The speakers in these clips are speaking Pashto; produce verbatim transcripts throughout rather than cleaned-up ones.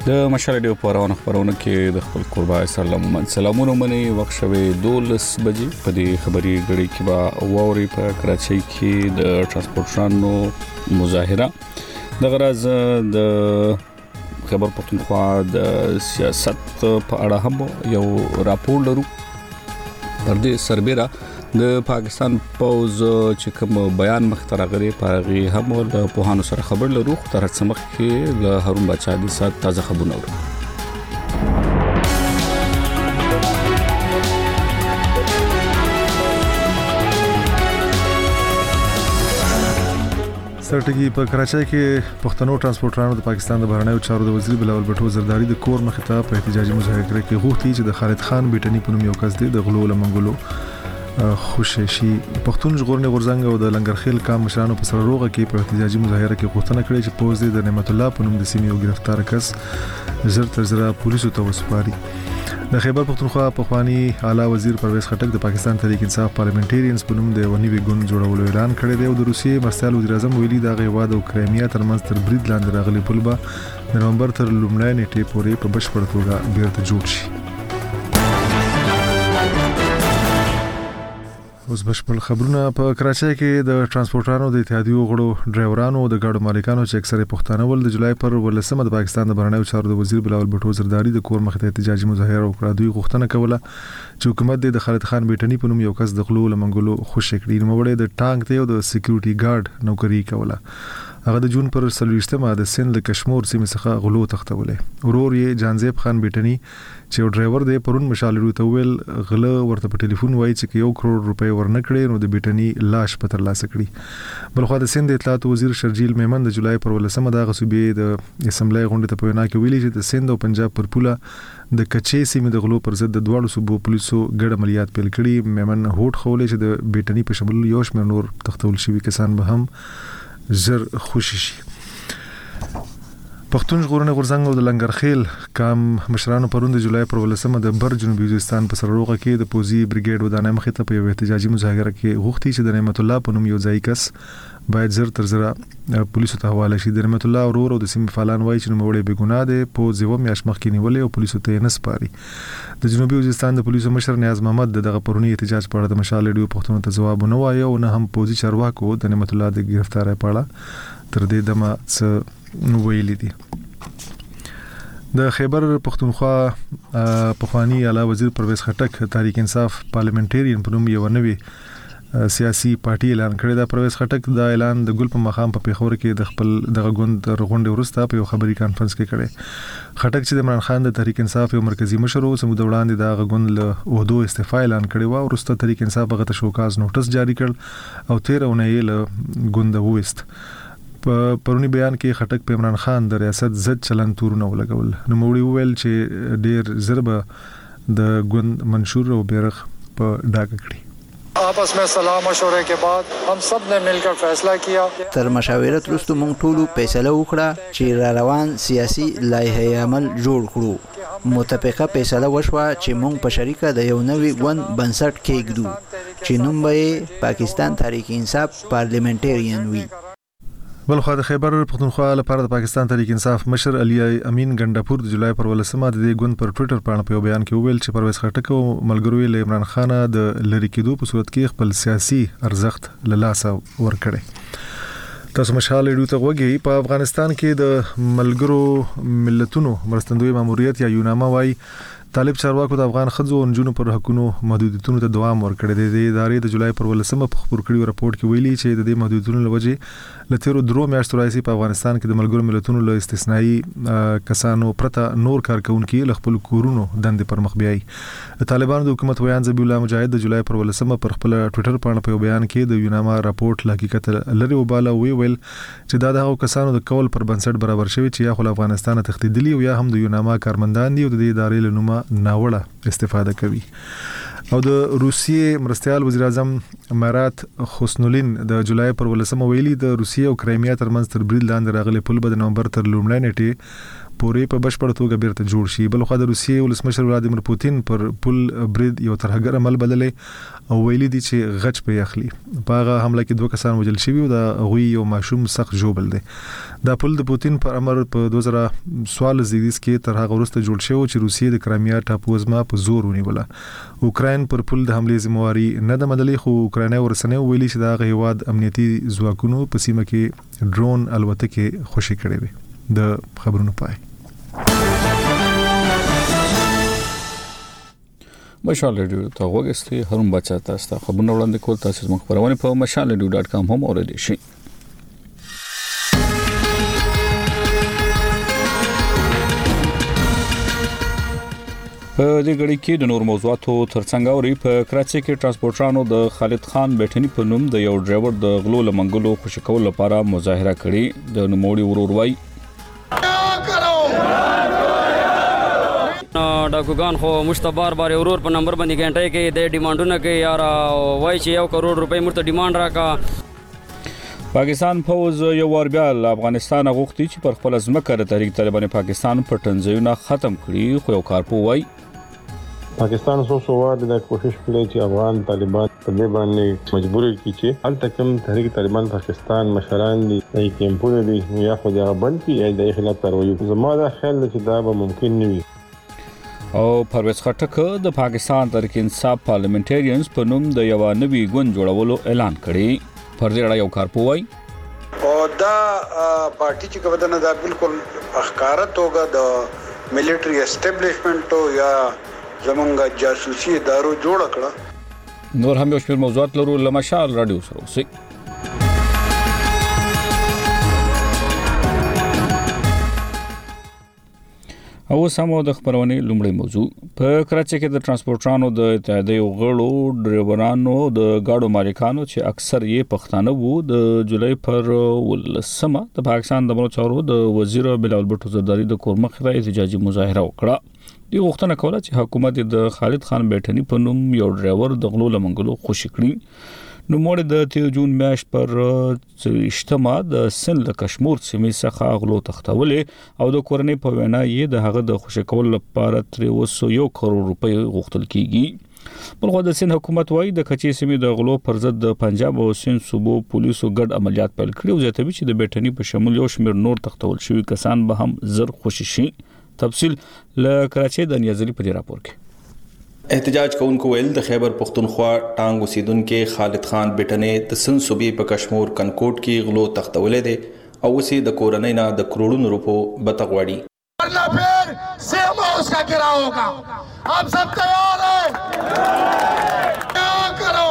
د مشال ډیو پرونه خبرونه کې د خپل قربا سلام سلامونه منی وخت شوه دولس بجې په دې خبري غړي کې با ووري په کراچۍ کې د ترانسپورټرانو مظاهره د غرض د خبر پښتونخوا د سیاست په اړه هم یو راپور لرو پر دې سربېره د پاکستان پوز چې کوم بیان مخترغري پاغي هم د پوهانو سره خبر لرو تر څو مخ کې له هارون بچا دي سات تازه خبرونه ورو سرټګي په کراچۍ کې پښتنو ترانسپورټرانو د پاکستان د بهرنیو چارو د وزیر بلاول بټو زرداری د کور مخې ته په احتجاجي مظاهره کې غوښتي چې د خالد خان بیٹنی په نوم یو کس دی د غلو لمنګلو خوششي پښتون ژغورنې غورځنګ او د لنګرخیل کام مشرانو په سره روغه کې په احتجاجي مظاهره کې غوښتنه کړې چې پوز د نعمت الله په نوم د سیمې یو گرفتار کس زر تر زر پولیسو ته وسپاري. د خیبر پښتونخوا پخوانی اعلی وزیر پرویز خټک د پاکستان تحریک انصاف پارلیمنټریانز په نوم د ونی وګون جوړولو اعلان کړی دی او د روسیې مرستیال وزیر اعظم ویلي دا غیواد او کرایمیا ترمنځ تر برید لاندې راغلي پل به د نومبر تر لومړۍ نیټې پورې په بشپړ توګه بیرته جوړ شي. اوس بشپړ خبرونه په کراچۍ کې د ترانسپورټرانو د اتحادیو غړو ډرایورانو او د ګاډو مالکانو چې اکثره پښتانه ول د جولای پر ولسمه د پاکستان د بهرنیو چارو د وزیر بلاول بټو زرداری د کور مخ ته احتجاجي مظاهره وکړه. دوی غوښتنه کوله چې حکومت د خالد خان بیٹنی په نوم یو کس د غلو لمنګلو خوشی کړي. نو وړي د ټانک ته او د سکیورټي ګارد نوکری کوله. هغه د جون پر سلويشتمه د سند له کشمیر سیمې څخه غلو تختولې. ورور یې جانزیب خان بیٹنی چې یو ډرایور دی پرون مشالرو ته ویل غله ورته په ټلیفون وایي چې یو کروڑ روپۍ ورنکړي نو د بیٹنی لاش په تر لاسه کړي. بلخو د سند اطلاعات وزیر شرجیل میمن د جولای پر ولسمه د غصوبې د اسمبلی غونډه ته په وینا کې ویلي چې د سند او پنجاب پر پوله د کچې سیمې د غلو پر ضد د دواړو صوبو پولیسو ګډ عملیات پیل کړي. میمن هوټ خولې چې د بیٹنی په شمول یو شمېر نور تختول شوي کسان به هم زر خوشی شي. پښتون ژغورنې غورځنګ او د لنګرخیل کام مشرانو پرون د جولای پر ولسمه د بر جنوبي وزیرستان په سر روغه کې د پوزي بریګیډ ودانۍ مخې ته په یو احتجاجي مظاهره کې غوښتي چې د نعمت الله په نوم یو ځای کس باید زر تر زر پولیسو ته حواله شي. د نعمت الله ورور او د سیمې فعالان وایي چې نوموړی بې ګناه دی په زیوه میاش مخکې نیولې او پولیسو ته نه سپاري. د جنوبي وزیرستان د پولیسو مشر نیاز محمد دغه پرونی احتجاج په اړه د مشال ډیو پښتون ته جواب نه وایي او نه هم پوزي چارواکو د نعمت الله د گرفتاری په اړه تر دې دمه څه ویلي دي. د خیبر پښتونخوا پخوانی اعلی وزیر پرویز خټک تحریک انصاف پارلیمنټریان په نوم یو نوی سیاسي پارټي اعلان کړی دا. پرویز خټک دا اعلان د ګل په مقام په پیښور کې د خپل دغه غوند غونډې وروسته په یو خبري کانفرنس کې کړی. خټک چې د عمران خان د تحریک انصاف یو مرکزی مشر او سمود وړاندې د غوند له عہدو استعفا اعلان کړی و او وروسته تحریک انصاف هغه ته شوکاز نوټس جاری کړ او تیر اونۍ له غوند ووست. په پرونی بیان کې خټک په عمران خان د ریاست ضد چلن تورونه ولګول. نو موړي وویل چې ډیر ضربه د غوند منشور او بیرغ په ډاګه کړی. आपस में सलाह मशवरे के बाद हम सब ने मिलकर फैसला किया. تر مشاورت وروسته موږ ټولو فیصله وکړه چې را روان سیاسي لایحه عمل جوړ کړو. متفقه فیصله وشوه چې موږ په شریکه د یو نوي غوند بنسټ کېږدو چې نوم به پاکستان تحریک انصاف پارلیمنټریان وي. بلخو د خیبر پښتونخوا لپاره د پاکستان تحریک انصاف مشر علي امین ګنداپور د جولای پر ولسمه د دې غوند پر ټوئیټر باندې په بیان کې ویل چې پرویز خټک او ملګرو یې عمران خان د لری کېدو په صورت کې خپل سیاسي ارزښت له لاسه ورکړي. تاسو مشال ډیو ته وګورئ. په افغانستان کې د ملګرو ملتونو مرستندوی ماموریت یا یوناما وايي طالب چارواکو د افغان خځو او نجونو پر حقونو محدودیتونو ته دوام ورکړی دی. د ادارې د جولای پر ولسمه په خبر کړي راپورټ کې ویلي چې د دې محدودیتونو لوجه لتیرو درو میاشتو راځي په افغانستان کې د ملګرو ملتونو له استثنایی کسانو پرته نور کارکونکو له خپل کورونو دندې پر مخ بیاي. د طالبانو د حکومت ویان ذبیح الله مجاهد د جولای پر ولسمه پر خپل ټوئیټر باندې په بیان کې د یوناما راپورټ حقیقت لري وباله وی ویل چې دا د هغو کسانو د کول پر بنسټ برابر شوی چې یا خو افغانستان ته تښتیدلي او یا هم د یوناما کارمندان دي او د دې ادارې له نومه ناوړه استفاده کوي. او د روسیې مرستیال وزیر اعظم مرات خوسنولین د جولای پر ولسمه ویلي د روسیې او کرایمیا ترمنځ تر برید لاندې راغلي پل به د نومبر تر لومړۍ نیټې پورې په بشپړ توګه بیرته جوړ شي. بل خو د روسیې ولسمشر ولادیمیر پوتین پر پل برید یو ترهګر عمل بللې او ویلي دي چې غچ په اخلي. په هغه حمله کې دوه کسان وژل شوي او د غوي یو ماشوم سخت ژوبل دي. دا پل د پوتین پر امر په دوه زره څوارلس زیږدیز کې تر هغه وروسته جوړ شو چې روسیې د کرایمیا ټاپو ازما په زور ونیوله. اوکراین پر پل د حملې ذمہواری نه د مدلې خو اوکرایني ورسنه ویلي چې دا هیواد امنیتي ځواکونو په سیمه کې ډرون الوتکې خوشي کړې وي. د خبرونو پای مشال ریډیو ته وګورئ. هرم بچا تاسو ته خبرونه وړاندې کول. تاسو موږ خبرونه په مشال ریډیو ډاټ کام هم اوریدئ شئ. په دې غړي کې د نور موضوعاتو ترڅنګ اوري په کراچۍ کې ترانسپورټرانو د خالد خان بیٹنی په نوم د یو ډرایور د غلو لمنګلو خوشی کول لپاره مظاهره کړې. د نوموړي ورور وای ډاکوګان خو مشتبار بار ورور په نمبر باندې ګنټای کې د ډیمانډونه کې یار وای چې یو کروڑ روپۍ مرته ډیماند راکا. پاکستان فوز یو ور بیا افغانستان غوښتي چې پر خپل ځمکه د تحریک طالبان پاکستان په تنظیمونه ختم کړي. خو یو کارپو وای پاکستان سو سو وار د کوشش کړي چې افغان طالبان په دې باندې مجبور کړي چې هل تکم تحریک طالبان پاکستان مشران دي چې کیمپونه دي یا خو دا بند کړي د خلاف کاروي. زموږ خیال چې دا به ممکن نه وي. او پرویز خټک د پاکستان تحریک انصاف پارلیمنټریانز په نوم د یو نوي ګوند جوړولو اعلان کړي. پر دې اړه یو کارپو وای او دا پارټي چې کومه نه دا بالکل اخکاره توګه د ملټری اسټابلیشمنت یا زمونږ جاسوسي ادارو جوړ کړه. نور هم یو شمېر موضوعات لرو. لمشال رادیو سره اوسئ. او سمو د خبرونې لومړی موضوع په کراچۍ کې د ترانسپورټرانو د اتحادیې غړو ډرایورانو د گاډو مالکانو چې اکثر یې پښتانه وو د جولای پر ولسمه د پاکستان د امنیت چارو د وزیر بلاول بټو زرداری د کور مخې ته احتجاجي مظاهره وکړه. دی غوښتنه کوله چې حکومت د خالد خان بیٹنی په نوم یو ډرایور د غلو لمنګلو خوشی کړي. نو مور د تیر جون میاشت پر اجتماع د سن له کشمیر سیمې څخه غلو تختولې او د کورنۍ په وینا یې د هغه د خوشی کول لپاره تر اوسه یو کروڑ روپۍ غوښتل کیږي. بلخو د سند حکومت وایي د کچې سیمې د غلو پر ضد د پنجاب او سند صوبو پولیسو ګډ عملیات پیل کړي او زیاتوي چې د بیٹنی په شمول یو شمېر نور تختول شوي کسان به هم زر خوشی شي. تفصیل له کراچۍ د نیازلي په راپور کې. احتجاج کوونکو ویل د خیبر پختونخوا ټانګ اوسیدونکو خالد خان بیٹنی د سن صوبې په کشمیر کنکوټ کې غلو تختولې دي او اوسې د کورنۍ نه د کروڑونو روپو بته غواړي. ورنہ پھر سیم اس کا گرا ہوگا. آپ سب تیار ہیں؟ کیا کرو؟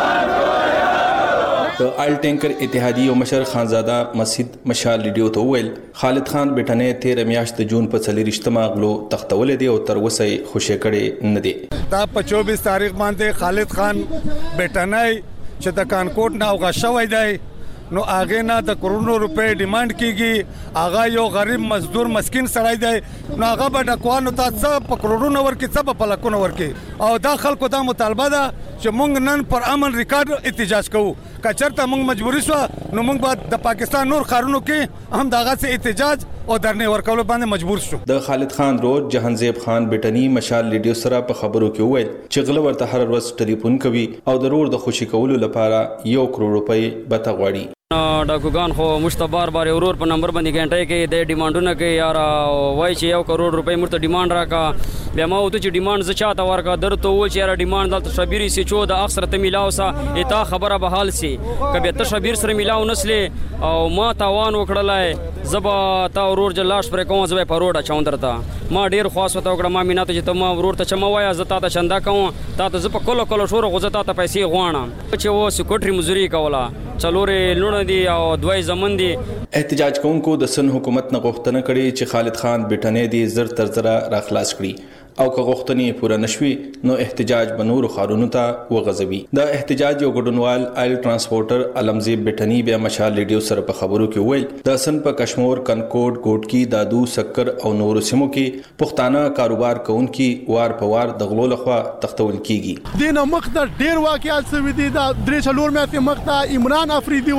د آیل ټینکر اتحادیې او مشر خانزاده مسجد مشال ریډیو ته ویل خالد خان بیٹنی تیر میاشت د جون په څلورشتمه غلو تختولې دي او تر اوسه خوشی کړي نه دي. دا په چوبیس تاریخ باندې خالد خان بیٹنی چې د کانکوټ نه اوغه شوی دی نو هغه نه د کروڑونو روپے ډیماند کیږي. هغه یو غریب مزدور مسکین سړی دی نو هغه به ډکوانو ته څه په کروڑونو ورکي څه په لکونو ورکي او دا خلکو دا مطالبه ده چې مونږ نن پر امن ریکارډ احتجاج کوو. کچرته مونږ مجبوري شو نو مونږ به د پاکستان نور خارونو کې هم دغه څه احتجاج او درنې ورکول باندې مجبور شو. د خالد خان رود جهانزیب خان بیٹنی مشال ریډیو سره په خبرو کې وویل چې غله ورته هر ورځ ټلیفون کوي او د رور د خوشی کولو لپاره یو کروڑ روپۍ بته غواړي. ډاکوګان خو مشتبار بار ورور په نمبر باندې ګنټای کې د ډیمانډونه کې یار وای چې یو کروڑ روپۍ مرته ډیماند راکا. بیا ما وته چې ډیماند ز چاته ورکا درته و چې یار ډیماند دلته شبيري سي چو د اکثر ته ملاو سا اته خبره به حال سي کبه ته شبير سره ملاو نسله او ما تاوان وکړلای زبا تا ورور جلاش پر کوم زبې پروډه چوندرته ما ډیر خاص وته وکړه ما میناته چې ته ما ورور ته چما وایا زتا ته چندا کوم تا ته ز په کولو کولو شور غوځتا ته پیسې غواړم چې و سکوټري مزوري کولا چلورې لونه دي او دوی زمون دي. احتجاج کوونکو د سن حکومت نه غوښتنه کړې چې خالد خان بیٹنی دی زر تر زر را خلاص کړي او که غوښتنې پوره نشوي نو احتجاج به نورو ښارونو ته وغځوي. د احتجاج یو ګډونوال آیل ترانسپورټر علمزیب بیٹنی بیا مشال ریډیو سره په خبرو کې ویل د سن په کشمیر کنکوټ ګوټکی دادو سکر او نورو سیمو کې پښتانه کاروبار کوونکي وار په وار د غلو لخوا تختول کیږي. دینه مخ د ډیر واقعیات سوي دي د درې څلور میاشتې مخ ته عمران افریدي و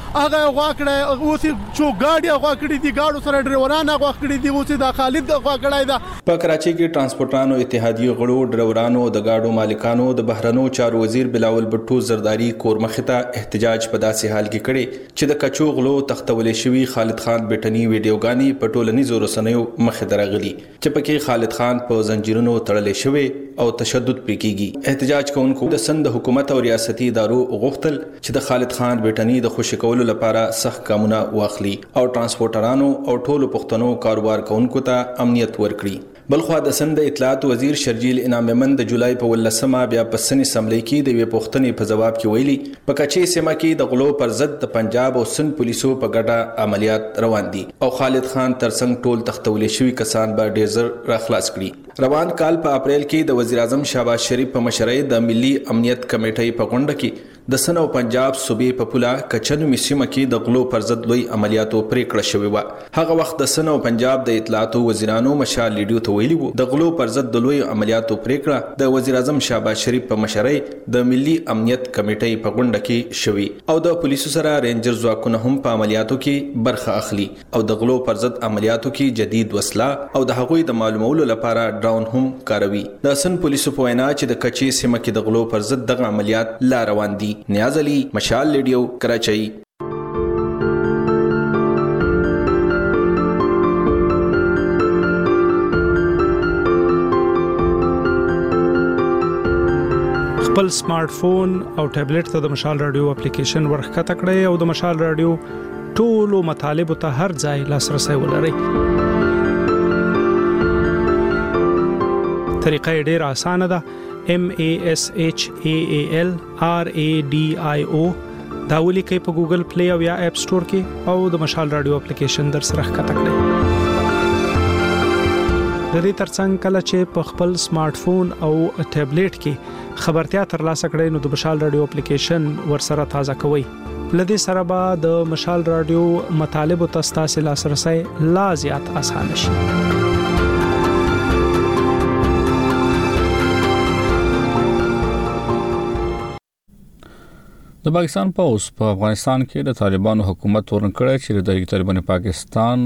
هغه غوا کړه اوس چې ګاډي غوا کړی دي ګاډو سره ډرایوران غوا کړی دي اوس د خالد غوا کړای دا په کراچي کې ترانسپورټرانو اتحادیه غړو ډرایورانو د ګاډو مالکانو د بهرنو چارو وزیر بلاول بټو زرداری کورمخته احتجاج په داسې حال کې کړي چې د کچو غلو تختولې شوی خالد خان بیٹنی ویډیوګانی په ټولنیزو رسنیو مخ درغلي چې پکې خالد خان په زنجیرونو تړلې شوی او تشدد پرې کیږي احتجاج کوونکو د سند حکومت او ریاستي ادارو غوښتل چې د خالد خان بیٹنی د خوشی کولو لپاره سخت ګامونه واخلي او ترانسپورټرانو او ټولو پښتنو کاروبار کوونکو ته امنیت ورکړي بلخو د سند اطلاعات وزیر شرجیل انعام من د جولای په ولسمه بیا په سن اسمبلی کې د وی پښتنې په جواب کې ویلي په کچې سیمه کې د غلو پر ضد د پنجاب او سند پولیسو په ګډه عملیات روان دي او خالد خان ترڅنګ ټول تختولې شوی کسان به ډیزر را خلاص کړي روان کال په اپریل کې د وزیر اعظم شهباز شریف په مشرۍ د ملي امنیت کمیټې په غونډه کې د سن او پنجاب صوبې په پولا کچن میسیمه کې د غلو پر ضد لوی عملیاتو پریکړه شوې و هغه وخت د سن او پنجاب د اطلاعاتو وزیرانو مشال لیډیو ته ویلي وو د غلو پر ضد د لوی عملیاتو پریکړه د وزیر اعظم شهباز شریف په مشرۍ د ملي امنیت کمیټې په غونډه کې شوې او د پولیسو سره رینجر ځواکونه هم په عملیاتو کې برخه اخلي او د غلو پر ضد عملیاتو کې جدید وسله او د هغوی د معلومولو لپاره ډرون هم کاروي د سن پولیسو په وینا چې د کچې سیمه کې د غلو پر ضد دغه عملیات لا روان دي نیاز علي مشال لیډیو کراچۍ خپل سمارټ فون او ټابلیټ ته د مشال رادیو اپلیکیشن ورخته کړئ او د مشال رادیو ټولو مطالب ته هر ځای لاسرسي ولرئ طریقه ډیره اسانه ده M A S H A A L R A D I O دا ولیکئ په ګوګل پلی او یا اپ سٹور کې او د مشال رادیو اپلیکیشن در سره ښکته کړئ د دې ترڅنګ کله چې په خپل سمارټ فون او ټابلیټ کې خبرتیا ترلاسه کړئ نو د مشال رادیو اپلیکیشن ور سره تازه کوئ لدې سره به د مشال رادیو مطالب او تاسو لاسرسي لا زیات آسان شي د پاکستان پوز په افغانستان کې د طالبانو حکومت ورنکړی چې د طالبان پاکستان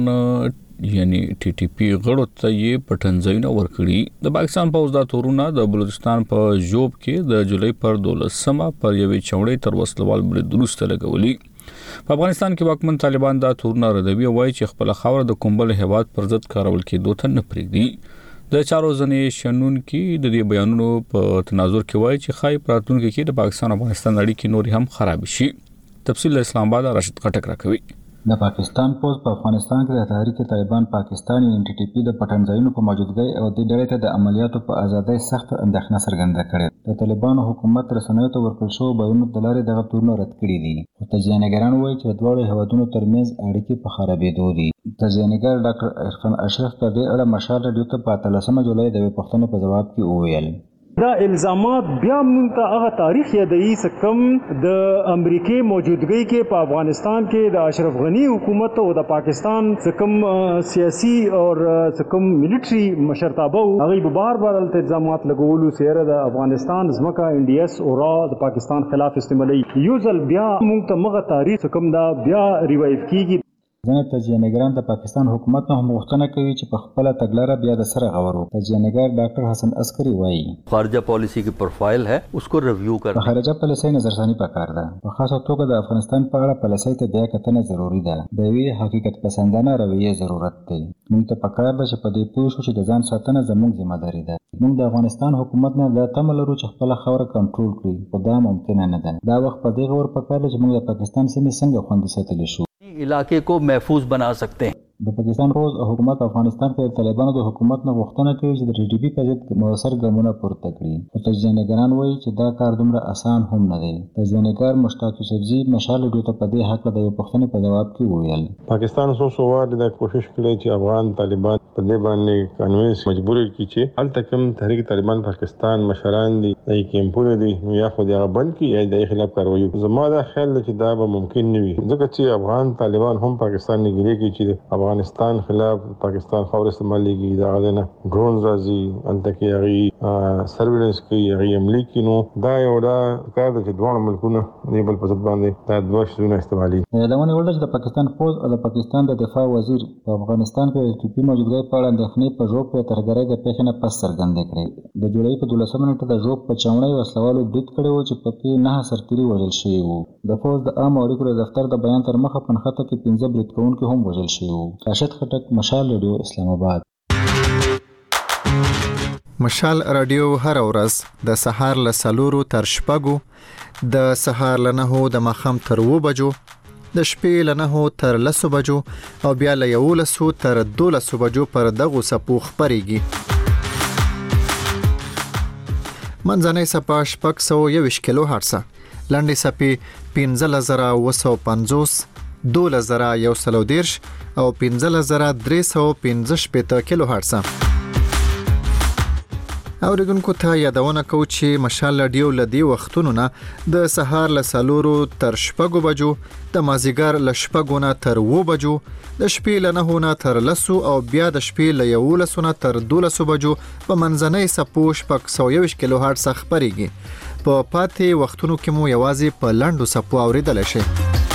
یعنی ټي ټي پی غړو ته یې پټنځایونه ورکړي د پاکستان پوز د تورونه د بلوچستان په جوب کې د جولای پر دولسمه پر یوې چوڼې تر وسلوال برید وروسته لګولي په افغانستان کې واکمن طالبان د تورونه ردوي وایي چې خپل خاور د کومبل هواد پر ضد کارول کېدو ته نه پرېږدي د چارو ځنې شنن کې د دې بیانونو په تناظر کې وایي چې خای پراتونکو کې د پاکستان او افغانستان اړیکې نور هم خراب شي تفصیل اسلام آباد راشد خټک راکوي د پاکستان پوز په افغانستان کې د تحریک طالبان پاکستان ان ټي ټي پی د پټنځایونو په موجودګۍ او د ډلې ته د عملیاتو په ازادۍ سخت اندېښنه څرګنده کړې د طالبانو حکومت رسنیو ته ورکړل شوی بیانونو د لارې دغه تورونه رد کړي دي خو تجزیه‌نګاران وایي چې د دواړو هیوادونو ترمنځ اړیکې په خرابېدو دي تجزیه‌نګار ډاکټر عرفان اشرف په دې اړه مشال رادیو ته په اتلسمه جولای د پښتنو په جواب کې وویل دا الزامات بیا موږ ته هغه تاریخ یادوي چې کوم د امریکای موجودګۍ کې په افغانستان کې د اشرف غنی حکومت او د پاکستان چې کوم سیاسي او چې کوم ملټري مشرتابه هغه به بار بار التزامات لګولو سره د افغانستان ځمکه انډیس او را د پاکستان خلاف استعمالي یو ځل بیا موږ ته مغه تاریخ کوم دا بیا ریوایو کیږي ځنه تجزیه‌نګاران د پاکستان حکومت نه هم غوښتنه کوي چې په خپل تګلاره بیا د سره غورو تجزیه‌نګار ډاکټر حسن عسکری وایي خارجه پالیسی کی پروفایل ہے اس کو ریویو کر په خارجه پالیسۍ نظرثانی پکار ده په خاصه توګه د افغانستان په اړه پالیسۍ ته بیا کتنه ضروری ده د وی حقیقت پسندانه رویه ضرورت دی موږ ته پکار ده چې په دې پوه شو چې د ځان ساتنه زموږ ذمہ داری ده موږ د افغانستان حکومت نه د تمل لرو چې خپل خوره کنټرول کړي خو دا ممکن نه ده دا وخت په دې غور پکار چې موږ د پاکستان سیمې څنګه خوندي ساتلی شو علاقے کو محفوظ بنا سکتے ہیں د پاکستان پوز او حکومت افغانستان کې طالبانو د حکومت نه غوښتنه کوي چې د ټي ټي پی په ضد موثر ګامونه پورته کړي او تجزیه‌نګاران وایي چې دا کار دومره اسان هم نه دی تجزیه‌نګار مشتاق یوسفزي مشال ډیو ته په دې حق د یو پښتنې په جواب کې وویل پاکستان سو سو وار د کوشش کړي چې افغان طالبان په دې باندې قانوني مجبور کړي چې هلته کوم تحریک طالبان پاکستان مشران دي د کیمپونو دي نو یا خو دا بند کړي یا د خلاف کاروي زما دا خیال چې دا به ممکن نه وي ځکه چې افغان طالبان هم پاکستان نه ګری کوي چې افغان افغانستان خلاف پاکستان خاور استعمالېږي دا غدنه ډرون راځي انته کې هغه سرویلنس کوي هغه عملي کینو دا یو دا کار د دوه ملکونو د بل په ځد باندې دا دوه شونه استعمالي لمن ولډ د پاکستان فوج او د پاکستان د دفاع وزیر په افغانستان کې د ټي پی موجودګۍ په اړه اندېښنې په ژوب په ترګرۍ د پیښې پس څرګندې کړې د جولای په دولسمه نیټه د ژوب په چاونۍ وسلوالو برید کړی و چې په کې نه سرتیري وژل شوي وو د فوج د عام اړیکو د دفتر د بیان تر مخه په نښته کې پنځه برید کوونکي هم وژل شوي وو. راشد خټک، مشال رادیو، اسلام آباد. مشال رادیو هر ورځ د سهار له څلورو تر شپږو، د سهار له نهو د ماښام تر اووه بجو، د شپې له نهو تر لسو بجو او بیا له یولسو تر دولسو بجو پر دغو څپو خپرېږي. منځنۍ څپه شپږ سوه یوویشت کیلو هرټزه، لنډې څپې پنځلس زره اووه سوه پنځوس، دولس زره یو سل او دېرش او پنځلس زره درې سوه پنځه شپېته کیلو هرټزه. اوریدونکو ته یادونه کوو چې مشال رادیو له دې وختونو نه د سهار له څلورو تر شپږو بجو، د مازدیګر له شپږو نه تر اووه بجو، د شپې له نهو نه تر لسو او بیا د شپې له یولسو نه تر دولسو بجو په منځنۍ څپو شپږ سوه یوویشت کیلو هرټزه خپرېږي. په پاتې وختونو کې مو یوازې په لنډو څپو اوریدلی شئ.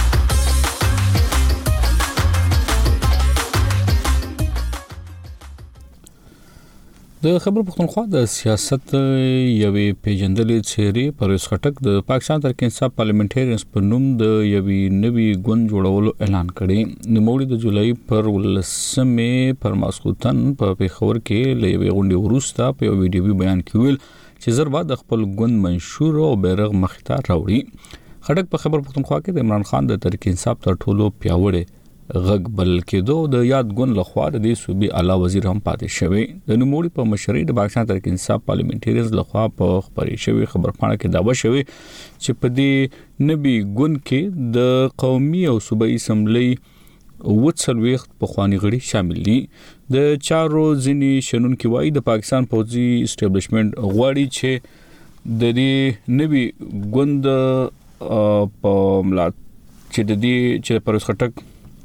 د خبر پښتونخوا د سیاست یوې پیژندلې څېرې پرویز خټک د پاکستان تحریک انصاف پارلیمنټریانز په نوم د یوې نوې ګوند جوړولو اعلان کړی. نوموړي د جولای پر ولسمې پر ماسخوتن په پیښور کې له یوې غونډې وروسته په یو ویډیوي بیان کې ویل چې زر بعد خپل ګوند منشور او بیرغ مخې ته راوړي. خټک په خبر پښتونخوا کې د عمران خان د تحریک انصاف تر ټولو پیاوړی غږ بل کېدو د یاد ګوند لخوا د دې صوبې اعلی وزیر هم پاتې شوی. د نوموړي په مشرۍ د پاکستان تحریک انصاف پارلیمنټریانز لخوا په خبرې شوی خبرپاڼه کې دعوه شوی چې په دې نوي ګوند کې د قومي او صوبایي اسمبلی اووه څلوېښت پخواني غړي شامل دي. د چارو ځینې شنونکي وایي د پاکستان پوځي اسټابلیشمنټ غواړي چې د دې نوي ګوند په ملا چې د دې چې پرویز خټک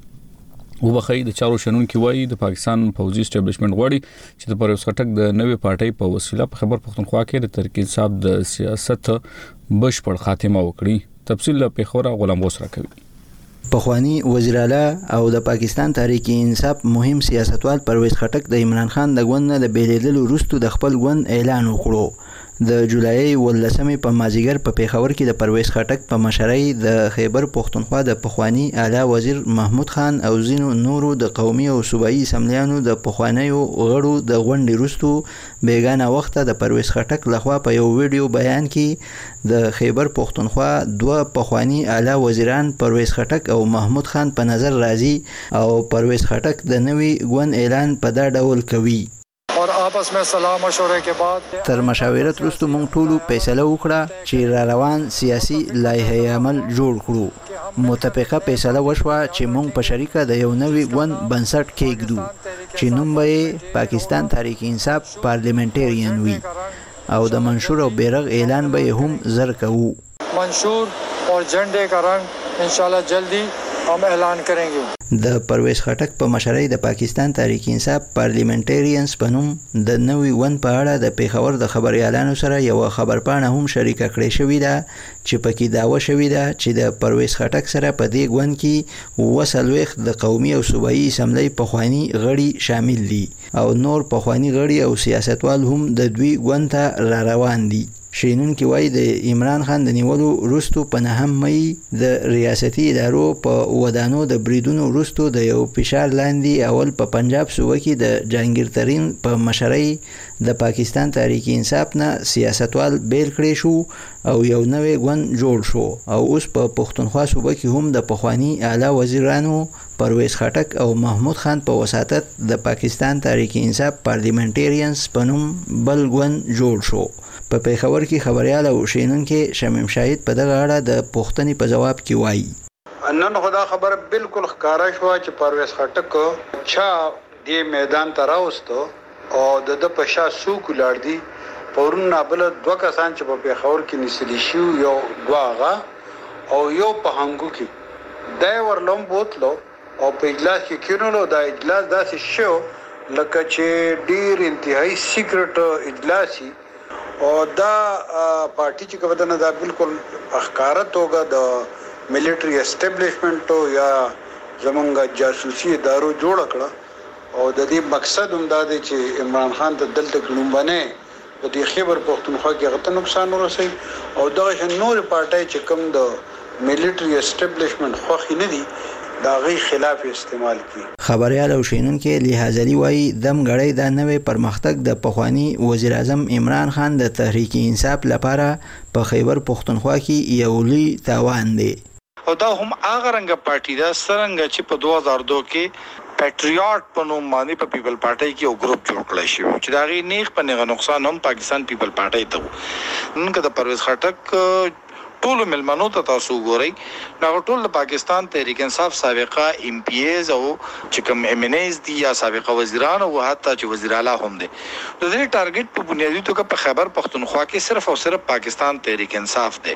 وبخښئ د چارو شنونکي وایي د پاکستان پوځي اسټابلیشمنټ غواړي چې د پرویز خټک د نوې پارټۍ په وسیله په خبر پښتونخوا کې د تحریک انصاف د سیاست بشپړ خاتمه وکړي. تفصیل له پیښور غلام غوس راکوي. پخوانی وزیر اعلی او د پاکستان تحریک انصاف مهم سیاستوال پرویز خټک د عمران خان د ګوند نه د بیلیدلو وروسته د خپل ګوند اعلان وکړو. د جولای ولسمې په مازیګر په پیښور کې د پرویز خټک په مشرۍ د خیبر پښتونخوا د پخوانی اعلی وزیر محمود خان او ځینو نورو د قومي او صوبایي اسمبلیانو د پخوانیو غړو د غونډې وروسته بیګانه وخته د پرویز خټک لخوا په یو ویډیو بیان کې د خیبر پښتونخوا دوه پخوانی اعلی وزیران پرویز خټک او محمود خان په نظر راځي او پرویز خټک د نوي ګوند اعلان په دا ډول کوي. और आपस में सलाह मशवरे के बाद تر مشاورت وروسته موږ ټولو فیصله وکړه چې را روان سیاسي لایحه عمل جوړ کړو. متفقه فیصله وشوه چې موږ په شریکه د یو نوي ګوند بنسټ کېږدو چې نوم به پاکستان تحریک انصاف پارلیمنټریان وي او د منشور او بیرغ اعلان به هم زر کوو. मंशूर और झंडे का रंग इंशाल्लाह जल्दी हम ऐलान करेंगे. د پرویز خټک په مشرۍ د پاکستان تحریک انصاف پارلیمنټریانز په نوم د نوي ګوند په اړه د پیښور د خبریالانو سره یو خبرپاڼه هم شریکه کړې شوې ده چې پکې دعوه شوې ده چې د پرویز خټک سره په دې ګوند کې اووه څلوېښت د قومي او صوبایي اسمبلی پخواني غړي شامل دي او نور پخواني غړي او سیاستوال هم د دوی ګوند ته را روان دي. شینونکي وایي د عمران خان د نیولو وروسته په نهم مۍ د ریاستي ادارو په ودانو د بریدونو وروسته د یو فشار لاندې اول په پنجاب صوبه کې د جهانګیر ترین په مشرۍ د پاکستان تحریک انصاف نه سیاستوال بیل کړی شو او یو نوی ګوند جوړ شو او اوس په پښتونخوا صوبه کې هم د پخواني اعلی وزیرانو پرویز خټک او محمود خان په وساتت د پاکستان تحریک انصاف پارلیمنټریانز په نوم بل ګوند جوړ شو. په پیښور کې خبريال او شینونکي شمیم شاهد په دغه اړه د پوښتنې په جواب کې وایي نن خدا خبر بالکل ښکارا شو چې پرویز خټک چا دې میدان ته راوستو او د د پښا سو کولړ دي پورن بل دوه کسان چې په پیښور کې نسلی شو یو دواغه او یو په هنګو کې دا ورلم بوتلو او په اجلاس کې کېنولو. دا اجلاس داسې شو لکه چې ډیر انتهایی سیکرټ اجلاس او دا پارټي چې کومه ده دا بالکل اخکاره توګه د ملټری اسټابلیشمنت یا زمونږ جاسوسي ادارو جوړ کړه او د دې مقصد هم دا دی چې عمران خان ته دلته ګلومبنه د دې خیبر پختونخوا کې غته نقصان ورسي او دغه نور پارټي چې کوم د ملټری اسټابلیشمنت خوخي نه دي دا غي خلاف استعمال کی. خبريال او شینونکو لحاظلی وای دم غړی د نوې پرمختګ د پخوانی وزیر اعظم عمران خان د تحریک انصاف لپاره په خیبر پختونخوا کې یو لوی تاوان دی. او دا هم هغه رنګ پارټي دا سرنګ چې په دوه هزار دوه کې پیټریاټ په نوم باندې په پیپل پارټي کې یو ګروپ جوړ کړی شو چې دا غي نیغ په نیغه نقصان هم پاکستان پیپل پارټي ته نن کده پرویز خټک ټول ملمنو ته تاسو ګورئ دا ټول د پاکستان تحریک انصاف سابقه ایم پی ایز او چې کوم ایم ان ایز دي یا سابقه وزیران او حتی چې وزیر اعلی هم دي. د دې ټارګټ په بنیادی توګه په خیبر پختونخوا کې صرف او صرف پاکستان تحریک انصاف دی.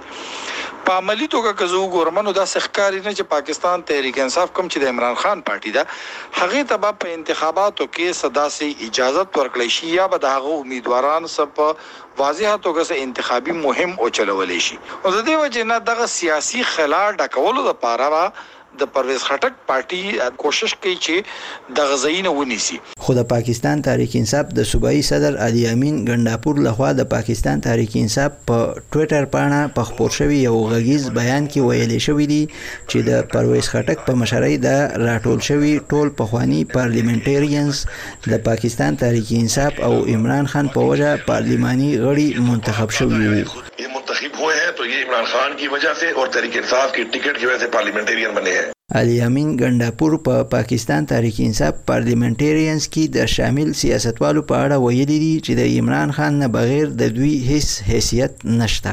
په عملی توګه کزو ګورمنو دا سخکاری نه چې پاکستان تحریک انصاف کوم چې د عمران خان پارټي ده هغه ته په انتخاباتو کې صداسي اجازه ورکړی شي یا به دغه امیدواران سب واضحه توګه سه انتخابي مهم او چلولې شي. او د دې وجه نه دغه سیاسي خلا ډکولو لپاره د پرویز خټک پارټي کوشش کوي چې د غزاینه ونیسي. خو د پاکستان تحریک انصاف د صوبایي صدر علي امین ګنداپور لخوا د پاکستان تحریک انصاف په ټوئیټر باندې په خبر شوی یو غږیز بیان کې ویل شوی دی چې د پرویز خټک په مشرۍ د راټول شوی ټول پخوانی پارلیمنټریانز د پاکستان تحریک انصاف او عمران خان په وجه پارلیماني غړي منتخب شوی وو. ये मुंतखब हुए हैं तो ये इमरान खान की वजह से और तहरीक इंसाफ की टिकट की वजह से पार्लियामेंटेरियन बने हैं. علي امین ګنداپور په پا پاکستان تحریک انصاف پارلیمنټریانز کې د شامل سیاستوالو په اړه ویلي دي چې د عمران خان نه بغیر د دوی هیڅ حیثیت نشته.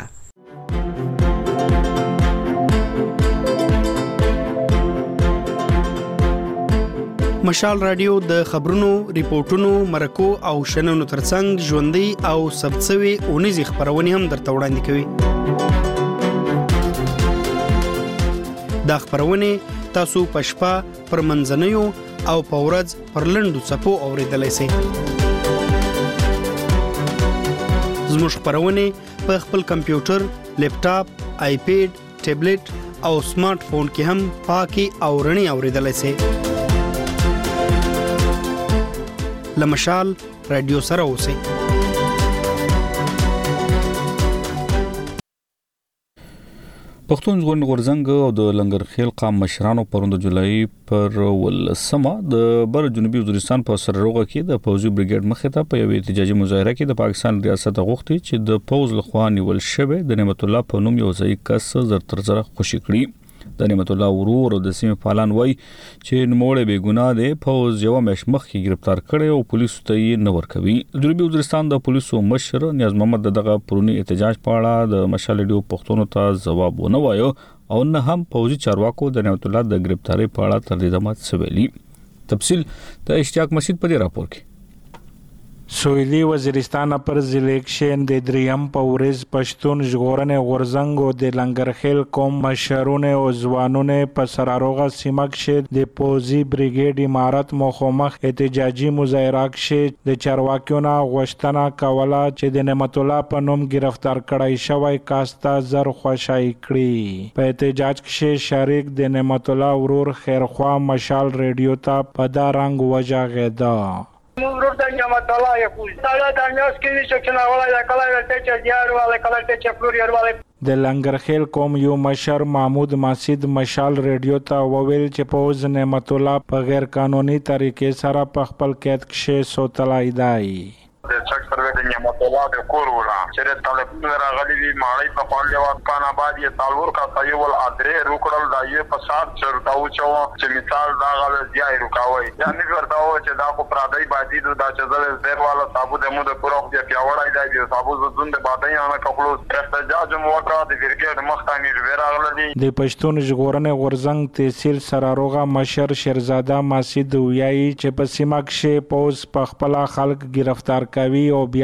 مشال رادیو د خبرونو، ریپورتونو، مرکو او شننو ترڅنګ ژوندۍ او ثبتسوي اونیزې خبرونه هم درته وړاندې کوي. دا خبرونه تاسو په شپه پر منځنیو او په ورځ پر لنډو څپو اوریدلای شئ. زموږ خبرونه په خپل کمپیوټر، لیپټاپ، آیپیډ، ټابلیټ او سمارټ فون کې هم پاکي او رڼي اوریدلای شئ. لمشال رادیو سره اوسئ. پښتون ژوند غورځنګ او د لنګرخیل قام مشرانو پروند جولای پر ولسمه د بر جنوبي وزیرستان په سرروغه کې د پوزي بریګیډ مخې ته په یو احتجاجي مظاهره کې د پاکستان ریاست غوښتي چې د پوز لخوا نیول شوی د نعمت الله په نوم یو ځای کس زر تر زر خوشي کړي. د نعمت الله ورور او د سیمې فعالان وای چې نوموړی بې ګناه دی، پوز یو میاشت مخکې گرفتار کړی او پولیسو ته یې نه ورکوي. جنوبي وزیرستان د پولیسو مشر نیاز محمد دغه پرونی احتجاج په اړه د مشال رادیو پښتون ته ځواب ونه وایو او نه هم پوزي چارواکو د نعمت الله د گرفتاری په اړه تردیدات سویلي. تفصیل د اشتیاق مسجد په دې راپور کې. سویلی وزیرستان پر الیکشن د دریم په ورځ پښتون ژغورنې غورځنګ او د لنګرخیل قوم مشرونه او ځوانونه په سراروغه سیمه کې د پوزي بریګیډ امارت مخامخ احتجاجي مظاهره کې د چارواکیو غوښتنه کوله چې د نعمت الله په نوم گرفتار کړای شوی کاستا زر خوشای کړي. په احتجاج کې شریک د نعمت الله ورور خیرخوا مشال رادیو ته په دا رنګ وجاغیدا. ورور د نعمت الله یو دا د میاس کې چې نه ولا کله ته چې دیار ولا کله ته چې فلوري ولا د لنګرخیل قوم یو مشر محمود ماسید مشال رادیو ته وویل چې پوز نعمت الله په غیر قانوني طریقې سره په خپل قید کې سوتلای دی. د چک سروې د نعمت الله د کور ولا چې طالبان راغلي وي ماړی په خپل لواد کان آباد یې تالور کا سایول ادرې روکړل دا یې په سات چرتاو چو چې مثال دا غل ځای روکاوي یعنی ورتاو چې دا کو پرادای باندې دا چې زل زیر والا صابو د مو د پروخ دی پیاوړای دی صابو زون د باندې انا کخلو احتجاج موقع د ورګې مختانی ورغلي. د پښتون ژغورنې غورځنګ تحصیل سراروغه مشر شیرزاده ماسید ویایي چې په سیمه کې پوز په خپل خلک گرفتار کوي او بیا یې په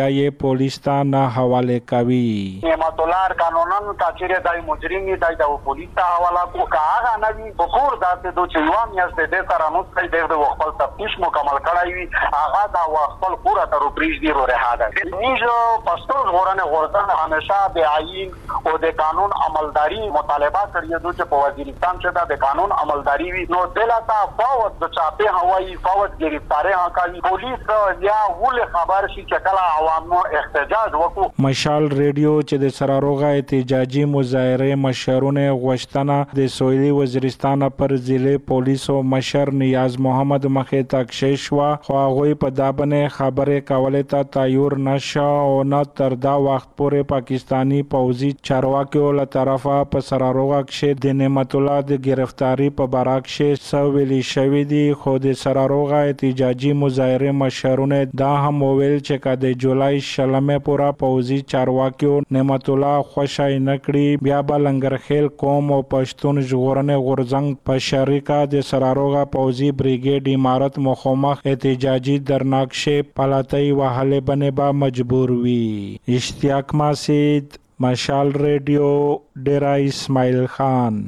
پولیس ته نه حواله کوي. نعمت الله قانونن کچېره دای مجرمي دای د پولیس ته حواله کو کاغه نه وي فکر داسې دوه چې یو میاشت د سره نو څه د خپل تفتیش مکمل کړای وي هغه دا خپل پورا تر بریج دی روه ده نیجو پښتون غورنه غورځنګ همیشه د آئین او د قانون عملداري مطالبه کړی دوی چې په وزیرستان کې د قانون عملداري وي نو دلته فوج د چاپه هوایي فوج گرفتاری کوي پولیس یا ول خبر شي چې کله عوامو احتجاج وکړو. مشال ریډیو چې د سراروغه احتجاجي مظاهره مشرونه غوښتنه د سویلي وزیرستان پر ضلع پولیسو مشر نیاز محمد مخه تک شوا خو هغه په دابنه خبره کوله ته تایور نشه او نه تر دا وخت پورې پاکستانی پوځي چارواکیو له طرفه په سراروغه کې د نعمت الله د گرفتاری په باراک کې سویلي شوی دی خو د سراروغه احتجاجي مظاهره مشرونه دا هم ویل چې کا د جولای شلمه پورا پوځي چارواکیو نعمت الله خوشای نکړي بیا به لنګرخیل قوم او پښتون ژغورنې غورځنګ په شریکه د سراروغه پوځي بریګیډ امارت مخامخ احتجاجي درناکشه پلاتای وهله بنه با مجبور وي. اشتیاق ماسید مشال ریډیو ډیرا اسماعیل خان.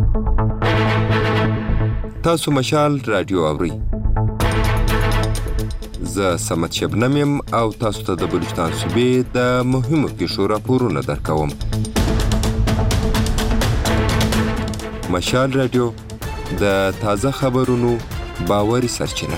تاسو مشال رادیو اورئ. زه سمت شبنم یم او تاسو ته د بلوچستان صوبې د مهمو پیښو راپورونه درکوم. مشال رادیو د تازه خبرونو باوري سرچینه.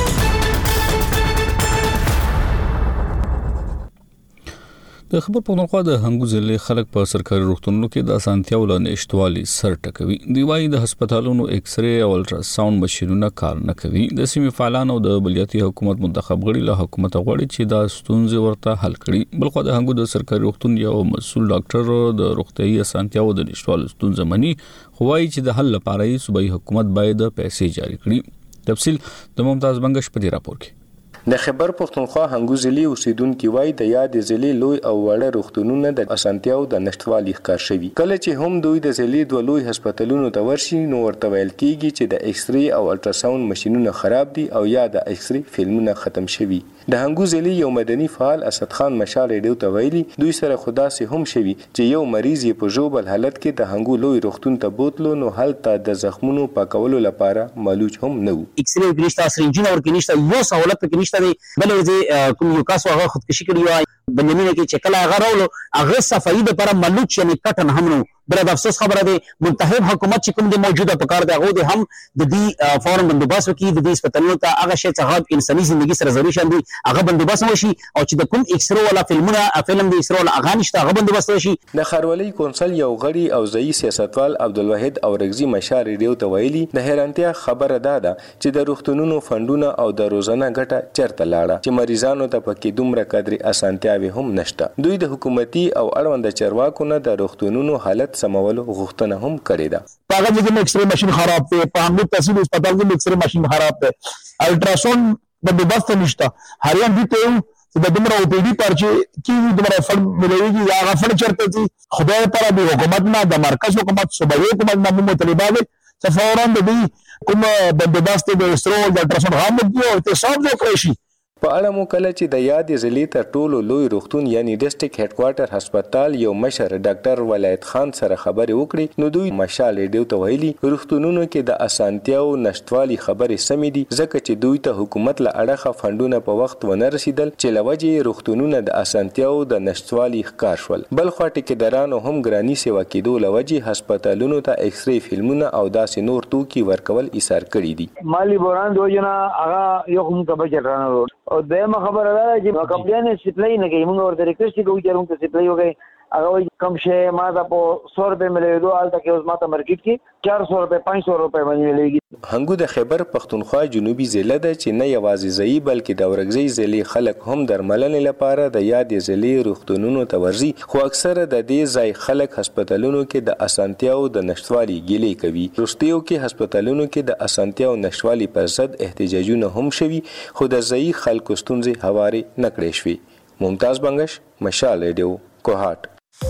د خبر پښتونخوا د هنګو ضلع خلک په سرکاري روغتونونو کې د اسانتیاو له نشټوالي سر ټکوي. دی وايي د هسپتالونو ایکس ری او الټراساوند ماشینونه کار نه کوي. د سیمې فعالانو د بلدیاتي حکومت منتخب غړي له حکومت غواړي چې دا ستونزې ورته حل کړي. بلخو د هنګو د سرکاري روغتون یو مسؤل ډاکټر د روغتيایي اسانتیاو د نشټوالي ستونزې مني خو وايي چې د حل لپاره یې صوبایي حکومت باید پیسې جاري کړي. تفصیل د ممتاز بنگش په دې راپور کې. د خبر پښتونخوا هنګو ضلع اوسیدونکو وای د یاد ضلع لوی او وړه روغتونونه د اسانتیاو د نشټوالي ښکار شوی. کله چې هم دوی د ضلع د لوی هسپتالونو ته ورشي نو ورته ویل کیږي چې د ایکس ری او الټراساوند ماشینونه خراب دي او یا د ایکس ری فلمونه ختم شوي. د هنګو ضلع یو مدني فعال اسد خان مشال ریډیو ته ویلي دوی سره خدا سي هم شوی چې یو مریض یې په جوبل حالت کې د هنګو لوی روغتون ته بوتلو نو هلته د زخمونو پاکولو لپاره مالوج هم نه وو. ایکس ری نشته سرنجونه ورکې نشته یو سہولت کې نشته دی بلې کوم یو کس هغه خودکشي کړی وای بنجمینه کې چې کله هغه راولو هغه صفایي د پر ملوچ یعنی کټن هم نو بل د افسوس خبره ده منتخب حکومت چې کوم د موجوده په کار دی هغه د هم د دې فورم بندوباس وکړي د دې سپټنو ته هغه شی چې انساني ژوندۍ سره ضروري شاندي هغه بندوباس وشي او چې د کوم ایکسرو ولا فلمونه فلم د ایکسرو ولا هغه نشته هغه بندوباس وشي. د خاروالۍ کونسل یو غړي او ځایي سیاستوال عبدالواحد اورګزي مشال ریډیو ته ویلي د حیرانتیا خبره ده چې د روغتونونو فندونه او د روزانه ګټه چرته لاړه چې مریضانو ته پکې دومره قدرې اسانتیاوي هم نشته. دوی د حکومتي او اړوند چارواکو نه د روغتونونو حالت سمولو غوښتنه هم کړې ده. په هغه کې ایکس ری ماشين خراب دی په هغه تحصیل هسپتال کې ایکس ری ماشين خراب دی الټراساوند بندوبست نشته هریان دي ته چې د دمر او پی ډی پرچه کې دمر فند ملويږي یا هغه فند چرته دي خدای پر د حکومت نه د مرکز حکومت صوبایي حکومت نه مطالبه ده فورا د دې کوم بندوبست د ایکسرو د الټراساوند هم دی او احتساب وکړي شي. په اړه مو کله چې د یاد ضلع تر ټولو لوی روغتون یعنی ډیسټریکټ هډ کوارټر هسپتال یو مشر ډاکټر ولایت خان سره خبرې وکړې نو دوی مشال ریډیو ته ویلي روغتونونو کې د اسانتیاو نشټوالي خبرې سمې دي ځکه چې دوی ته حکومت له اړخه فندونه په وخت ونه رسیدل چې لوجې روغتونونه د اسانتیاو د نشټوالي ښکار شول. بل خوا ټیکدارانو هم ګرانی سیوا کېدو لوجې هسپتالونو ته ایکس ری فلمونه او داسې نور توکي ورکول ایثار کړي دي. مالی بوران دوجنا هغه یو کوم کا بجټ رانه او دغه خبره ده چې کمپنی سپلای نه کوي موږ ورته ریکوست کوو چې موږ سپلای وکړي هغه کم شي ما دا په سو روپے ملي دوه الته کې اوس ماته مارکیټ کې چار سو روپے پانچ سو روپے باندې مليږي. هنګو د خیبر پښتونخوا جنوبي ضلع ده چې نه یوازې ځای بلکې د اورګزي ضلع خلک هم درملنې لپاره د یاد ضلع روغتونونو ته ورځي خو اکثره د دې ځای خلک هسپتالونو کې د اسانتیاو د نشټوالي ګیلې کوي. روستیو کې هسپتالونو کې د اسانتیاو نشټوالي پر ضد احتجاجونه هم شوي خو د ځای خلکو ستونزې هواري نکړې شوي. ممتاز بنگش مشال ریډیو کوهات.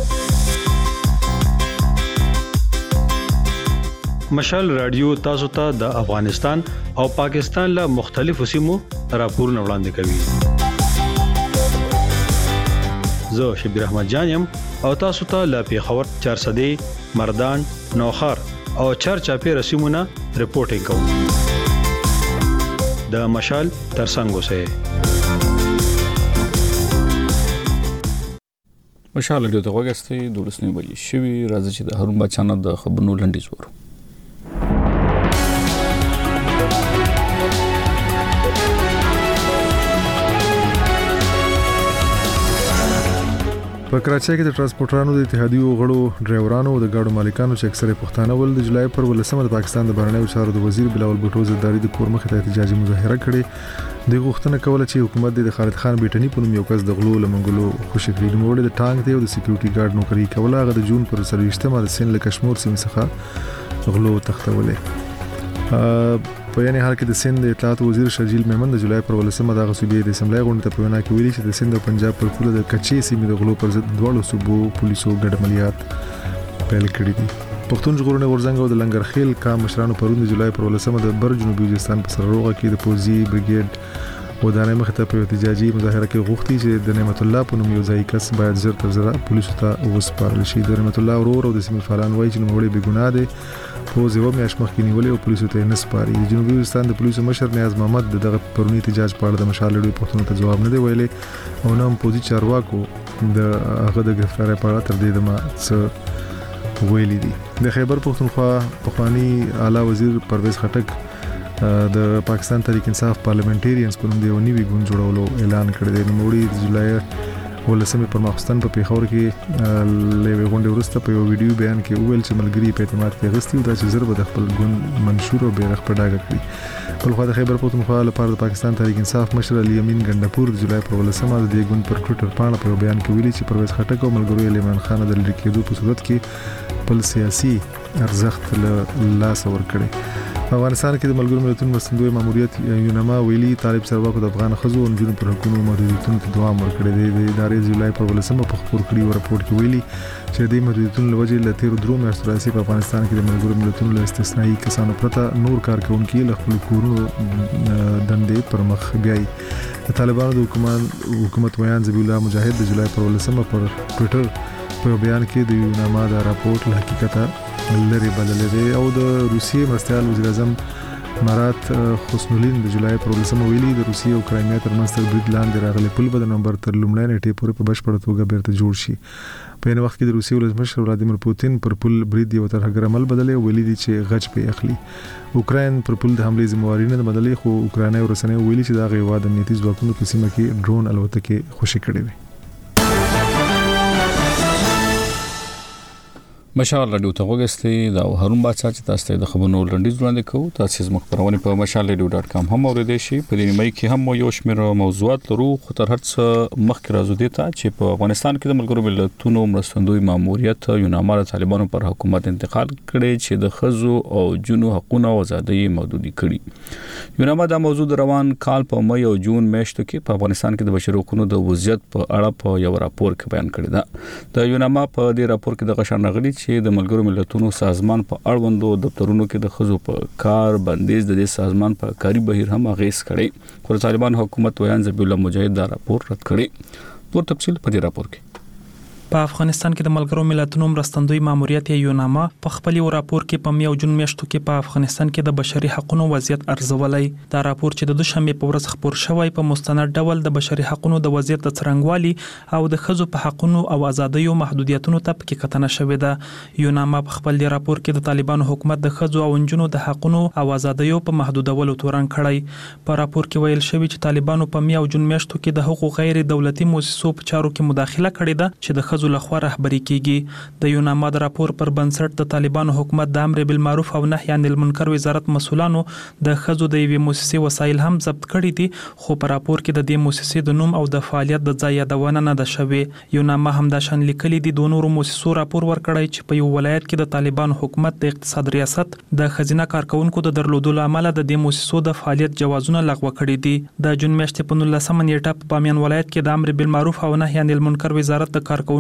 مشال رادیو تاسو ته د افغانستان او پاکستان له مختلفو سیمو راپورونه وړاندې کوي. زه شبیر احمد جانم او تاسو ته لا پیښور چار سدې مردان نوخار او چار چاپی رسیمونه ریپورتینګ کوم د مشال ترڅنګ اوسئ. مشال له دغه وګستې دولسنی بجې شوي راځي چې د هارون بچانه د خبرونو لنډیز ورو. په کراچۍ کې د ترانسپورټرانو د اتحادیو غړو ډرایورانو او د ګاډو مالکانو چې اکثره پښتانه ول د جولای پر ولسمه د پاکستان د بهرنیو چارو د وزیر بلاول بټو زرداری د کور مخې ته احتجاجي مظاهره کړې. د غوښتنه کوله چې حکومت د خالد خان بیٹنی په نوم یو کس د غلو لمنګلو خوشی کړي. نو د ټانک دی او د سکیورټي ګارد نوکری کوله. هغه د جون پر سرویشتمه د سین له کشمیر سیمې څخه غلو تختولې. په یعنی حال کې د سند د اطلاعات وزیر شرجیل میمن د جولای پر ولسمه د غصوبې د اسمبلی غونډه په وینا کې ویلي چې د سند او پنجاب پر پوله د کچې سیمې د غلو پر ضد دواړو صوبو پولیسو ګډ عملیات پیل کړي دي. پښتون ژغورنې غورځنګ او د لنګرخیل کام مشرانو پرون د جولای پر ولسمه د بر جنوبي وزیرستان په سرروغه کې د پوزي بریګیډ ودانې مخ ته په احتجاجي مظاهره کې غوښتي چې د نعمت الله په نوم یو ځای کس باید زر تر زر پولیسو ته وسپارل شي. د نعمت الله ورور او د سیمې فعالان وایي چې نوموړی بې ګناه دی، پوز یو میاش مخکې نیولې او پولیسو ته نه سپاري. د جنوبي وزیرستان د پولیسو مشر نیاز محمد دغه پرونی احتجاج په اړه د مشال لړۍ پښتنو ته جواب نه دی ویلي او نه هم پوزي چارواکو د هغه د گرفتاری په اړه تر دې دمه څه ویلي دي. د خیبر پښتونخوا پخوانی اعلی وزیر پرویز خټک د پاکستان تحریک انصاف پارلیمنټریانز په نوم د یو نوي ګوند جوړولو اعلان کړی دی. نوموړي د جولای ولسمه پر ماخستان په پیښور کې لوي غونډه ورسته په یو ویډیو بیان کې وویل چې ملګری په اعتماد کې غستي او د چې ضرب د خپل ګوند منشور او بیرغ په ډاګه کړی. په خو د خیبر پښتونخوا لپاره د پاکستان تحریک انصاف مشر علي امین ګندپور د جولای پر ولسمه د دې ګوند پر ټویټر باندې په بیان کې ویلي چې پرویز خټک او ملګری علیمان خان د لری کېدو په صورت کې خپل سیاسي ارزښت له لاس ور کړی. افغانستان کې د ملګرو ملتونو مرستندوی ماموریت یونما ویلي طالب سرواکو د افغان خزو او نجونو پر حقوقو محدودیتونو ته دوام ورکړی دی. د ادارې جولای پر ولسمه په خبر کړي ورپورټ کې ویلي چې د محدودیتونو لوجې له تیر درو میاشتو راځي په افغانستان کې د ملګرو ملتونو له استثنایی کسانو پرته نور کارکونکي له خپل کورونو دندې پر مخ بیاي. د طالبانو د حکومت حکومت ویان ذبیح الله مجاهد د جولای پر ولسمه پر ټویټر په بیان کې د یونما د راپورټ له حقیقت لري بللې دی او د روسیې مرستیال وزیر اعظم مرات خوسنولین د جولای پر ولسمه ویلي د روسیې او کرایمیا ترمنځ تر برید لاندې راغلي پل به د نومبر تر لومړۍ نیټې پورې په بشپړه توګه بیرته جوړ شي. په یو وخت کې د روسیې ولسمشر ولادیمیر پوتین پر پل برید یو ترهګر عمل بدلې ویلي دي چې غچ په اخلي. اوکراین پر پل د حمله ذمہواری نه بدلې خو اوکرایني ورسنۍ ویلي چې دا غوړه د امنیتي ځواکونو په سیمه کې ډرون الوتکې خوشي کړې وي. مشال رادیو ته وګستې دا هارون بچا چې تاسو ته د خبرونو لنډیز وړاندې کوو. تاسو زموږ خبرونه په مشال رادیو ډاټ کام هم اوریدئ شئ. په دې نیمه کې هم یو شمېر موضوعات لرو خو تر هر څه مخکې راځو دي ته چې په افغانستان کې د ملګرو ملتونو مرستندوی ماموریت یونما د طالبانو پر حکومت انتقال کړي چې د خزو او جنو حقوقو او ازادۍ محدودي کړي. یونما دا موضوع د روان کال په مې او جون میاشتو کې په افغانستان کې د بشري حقوقو د وضعیت په اړه په یو راپور کې بیان کړی دی. د یونما په دې راپور کې د غشن نغلي چې د ملګرو ملتونو سازمان په اړوندو دفترونو کې د خزو په کار بندیز د دې سازمان په کاری بهیر هم اغیز کړي. خو طالبان حکومت ویان ذبیح الله مجاهد دا راپور رد کړي. نور تفصیل په دې راپور کې. په افغانستان کې د ملګرو ملتونو مرستندوی ماموریت یونما په خپل یو راپور کې په مې او جون میاشتو کې په افغانستان کې د بشري حقوقو وضعیت ارزولای. دا راپور چې د دوشنبه په ورځ خبر شوی په مستند ډول د بشري حقوقو د وضعیت د څرنګوالي او د خزو په حقوقو او ازادیو محدودیتونو ته پکې کتنه شوې ده. یونما په خپل دی راپور کې د طالبانو حکومت د خزو او انجونو د حقوقو او ازادیو په محدودولو تورن کړی. په راپور کې ویل شوی چې طالبانو په مې او جون میاشتو کې د حقوق غیر دولتي مؤسسو په چارو کې مداخله کړې ده چې د خزو لخوا رهبري کیږي. د یونما د راپور پر بنسټ د طالبانو حکومت د امر بالمعروف او نهي عن المنکر وزارت مسولانو د خزو د یوې مؤسسې وسایل هم ضبط کړي دي خو په راپور کې د دې مؤسسې د نوم او د فعالیت د ځای یادونه نه ده شوې. یونما هم دا شان لیکلي دي د نورو مؤسسو راپور ورکړی چې په یو ولایت کې د طالبانو حکومت د اقتصاد ریاست د خزینه کارکونکو د درلودلو عمل د دې مؤسسو د فعالیت جوازونه لغوه کړي دي. د جون میاشتې په نولسمه نیټه په بامیان ولایت کې د امر بالمعروف او نهي عن المنکر وزارت د کارکونکو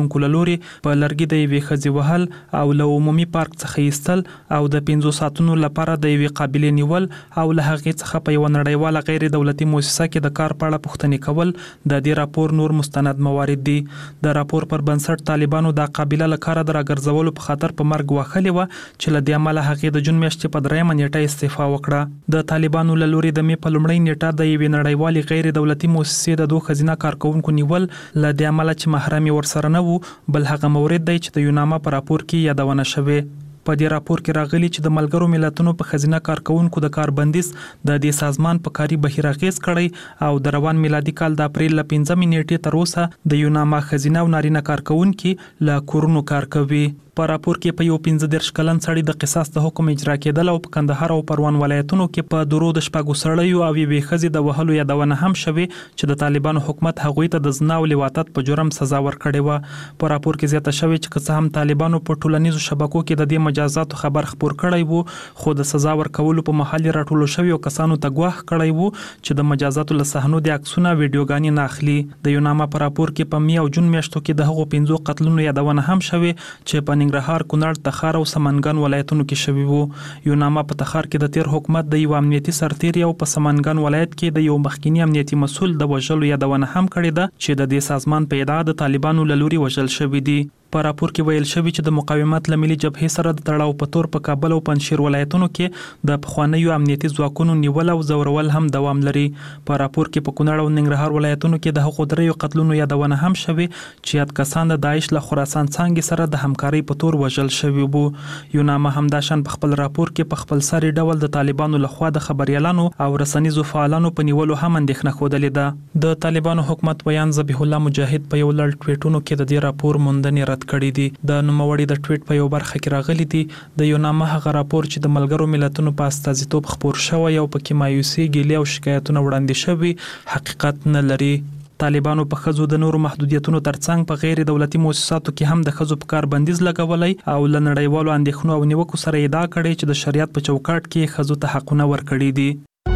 کوونکو لوري په لرګي د یوې ښځې وهل او له عمومي پارک څخه ایستل او د پنځو ساعتونو لپاره د یوې قابلې نیول او له هغې څخه په یوه نړیواله غیر دولتي مؤسسه کې د کار په اړه پوښتنې کول د دې راپور نور مستند موارد دي. د راپور پر بنسټ طالبانو دا قابله له کاره د راګرځولو په خاطر په مرګ وهلې وه چې له دې امله هغې د جون میاشتې په درېیمه نیټه استعفا وکړه. د طالبانو له لوري د مې په لومړۍ نیټه د یوې نړیوالې غیر دولتي مؤسسې د دوه ښځینه کارکوونکو نیول له دې امله چې محرم یې ورسره نه وو بل هغه مورد دی چې د یوناما په راپور کې یادونه شوې. په دې راپور کې راغلي چې د ملګرو ملتونو په ښځینه کارکوونکو د کار بندیز د دې سازمان په کاري بهیر اغیز کړی او د روان میلادي کال د اپریل له پنځمې نیټې تر اوسه د یوناما ښځینه او نارینه کارکوونکي له کورونو کار کوي. په راپور کې په یو پنځه دېرش کلن سړي د قصاص د حکم اجرا کېدل او په کندهار او پروان ولایتونو کې په درو د شپږو سړیو او یوې ښځې د وهلو یادونه هم شوې چې د طالبانو حکومت هغوی ته د زنا او لواطت په جرم سزا ورکړې وه. په راپور کې زیاته شوې چې که څه هم طالبانو په ټولنیزو شبکو کې د دې مجازاتو خبر خپور کړی وو خو د سزا ورکولو په محل یې راټولو شویو کسانو ته ګواښ کړی وو چې د مجازاتو له صحنو د عکسونه ویډیوګانې نه اخلي. د یوناما په راپور کې په می او جون میاشتو کې د هغو پنځو قتلونو یادونه هم شوې چې په ننګرهار، کونړ، تخار او سمنګان ولایتونو کې شوي وو. یوناما په تخار کې د تیر حکومت د یو امنیتي سرتیري او په سمنګان ولایت کې د یو مخکینی امنیتي مسؤل د وژلو یادونه هم کړې ده چې د دې سازمان په ادعا د طالبانو له لوري وژل شوي دي. په راپور کې ویل شوی چې د مقاومت له ملي جبهې سره د تړاو په تور په کابل او پنجشیر ولایتونو کې د پخوانیو امنیتي ځواکونو نیول او زورول هم دوام لري. په راپور کې په کونړ او ننګرهار ولایتونو کې د هغو دریو قتلونو یادونه هم شوې چې یاد کسان د داعش له خراسان څانګې سره د همکارۍ په تور وژل شوي وو. یوناما همداشان په خپل راپور کې په خپل سري ډول د طالبانو لخوا د خبريالانو او رسنیزو فعالانو په نیولو هم اندېښنه ښودلې ده. د طالبانو حکومت ویان ذبیح الله مجاهد په یو لړ ټویټونو کې د دې راپور موندنې رد کړې دي. د نوموړي د ټویټ په یو برخه کې راغلي دي د یوناما هغه راپور چې د ملګرو ملتونو په استازیتوب خپور شوی او په کې مایوسي، ګیلې او شکایتونه وړاندې شوي حقیقت نه لري. طالبانو په ښځو د نورو محدودیتونو ترڅنګ په غیر دولتي مؤسساتو کې هم د ښځو په کار بندیز لګولی او له نړیوالو اندېښنو او نیوکو سره ادعا کړې چې د شریعت په چوکاټ کې ښځو ته حقونه ورکړي دي.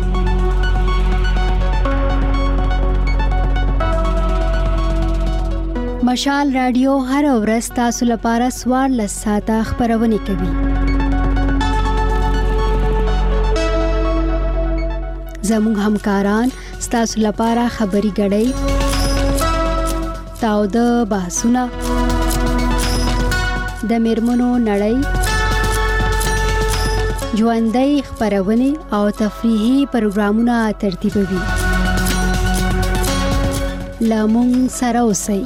مشال رادیو هر ورځ تاسو لپاره څوارلس ساعته خبرونه کوي. زموږ همکاران ستاسو لپاره خبري غړي تاوده بحثونه د میرمنو نړۍ ژوندۍ خبرونه او تفریحي پروګرامونه ترتیبوي. لامون سره اوسئ.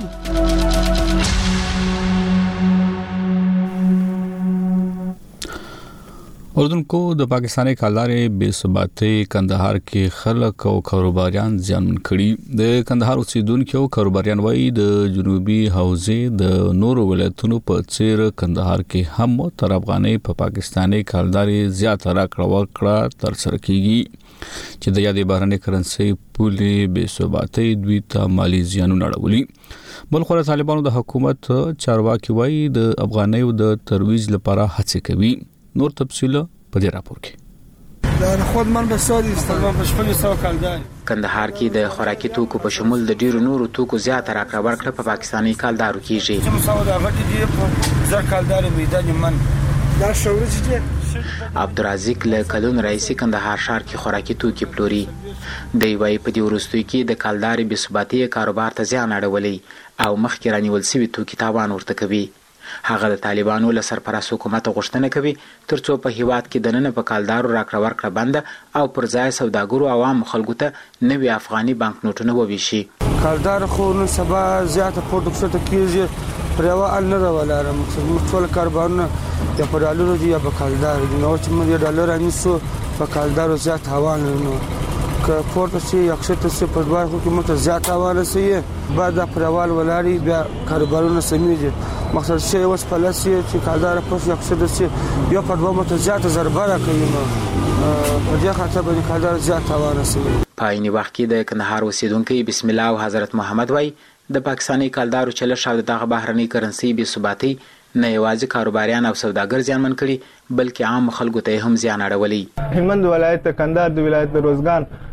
اردوونکو د پاکستاني کلدارې بې ثباتۍ کندهار کې خلک او کاروباریان زیانمن کړي. د کندهار اوسیدونکو او کاروباریان وایي د جنوبي حوزې د نورو ولایتونو په څیر کندهار کې هم تر افغانۍ په پاکستاني کلدارې زیاته راکړه ورکړه ترسره کیږي چې د یادې بهرنۍ کرنسۍ پولې بې ثباتۍ دوی ته مالي زیانونه اړولي. بل خو طالبانو د حکومت چارواکي وایي د افغانۍ د ترویج لپاره هڅې کوي. نور تفصیل په دې راپور کې. دا خود من به سادي استلام په شپږ سوه کلدار کندهار کې د خوراکي توکو په شمول د ډیرو نورو توکو زیاته راکړه ورکړه په پاکستاني کلدارو کېږي. چې مساوي د غټي دی په زر کلدار میدان من دا شورج دی. عبدالرزاق له کلون رئیس کندهار ښار کې خوراکي توکي پلوري. دی وايي په دې وروستیو کې د کلدارې بې ثباتۍ کاروبار ته زیان اړولی او مخکې رانیول شوي توکي تاوان ورته کوي. هغه د طالبانو له سرپرست حکومت غوښتنه کوي ترڅو په هیواد کې دننه په کلدارو راکړه ورکړه بنده او پر ځای سوداګرو عوام خلکو ته نوي افغاني بانک نوټونه وویشي. کلدار خو نن سبا زیاته پروډکشن ته کیږي پر یو ال نه ولاره موږ ټول کاربارونه یا په ډالرو دي یا په کلدار دي. نو چې موږ ډالر انیسو په کلدارو زیات هوان نو که پورته شي اکثر څه په دوه حکومت زیات هوان سي بعد پر اول ولاري بیا کاربارونه سمېږي. مقصد شي اوس په لاسي چې کلدار په اکثر سي یو په دوه مت زیات ضربه راکوي نو په دې خاطر باندې کلدار زیات هوان سي. په عین وخت کې د کندهار اوسیدونکو بسم الله او حضرت محمد وای د پاکستاني کلدارو چلش او دغه بهرنۍ کرنسي بې ثباتۍ نه یوازې کاروباریان او سوداګر زیانمن کړي بلکې عام خلکو ته هم زیان اړولی. هلمند ولایت کندهار د ولایت د روزګان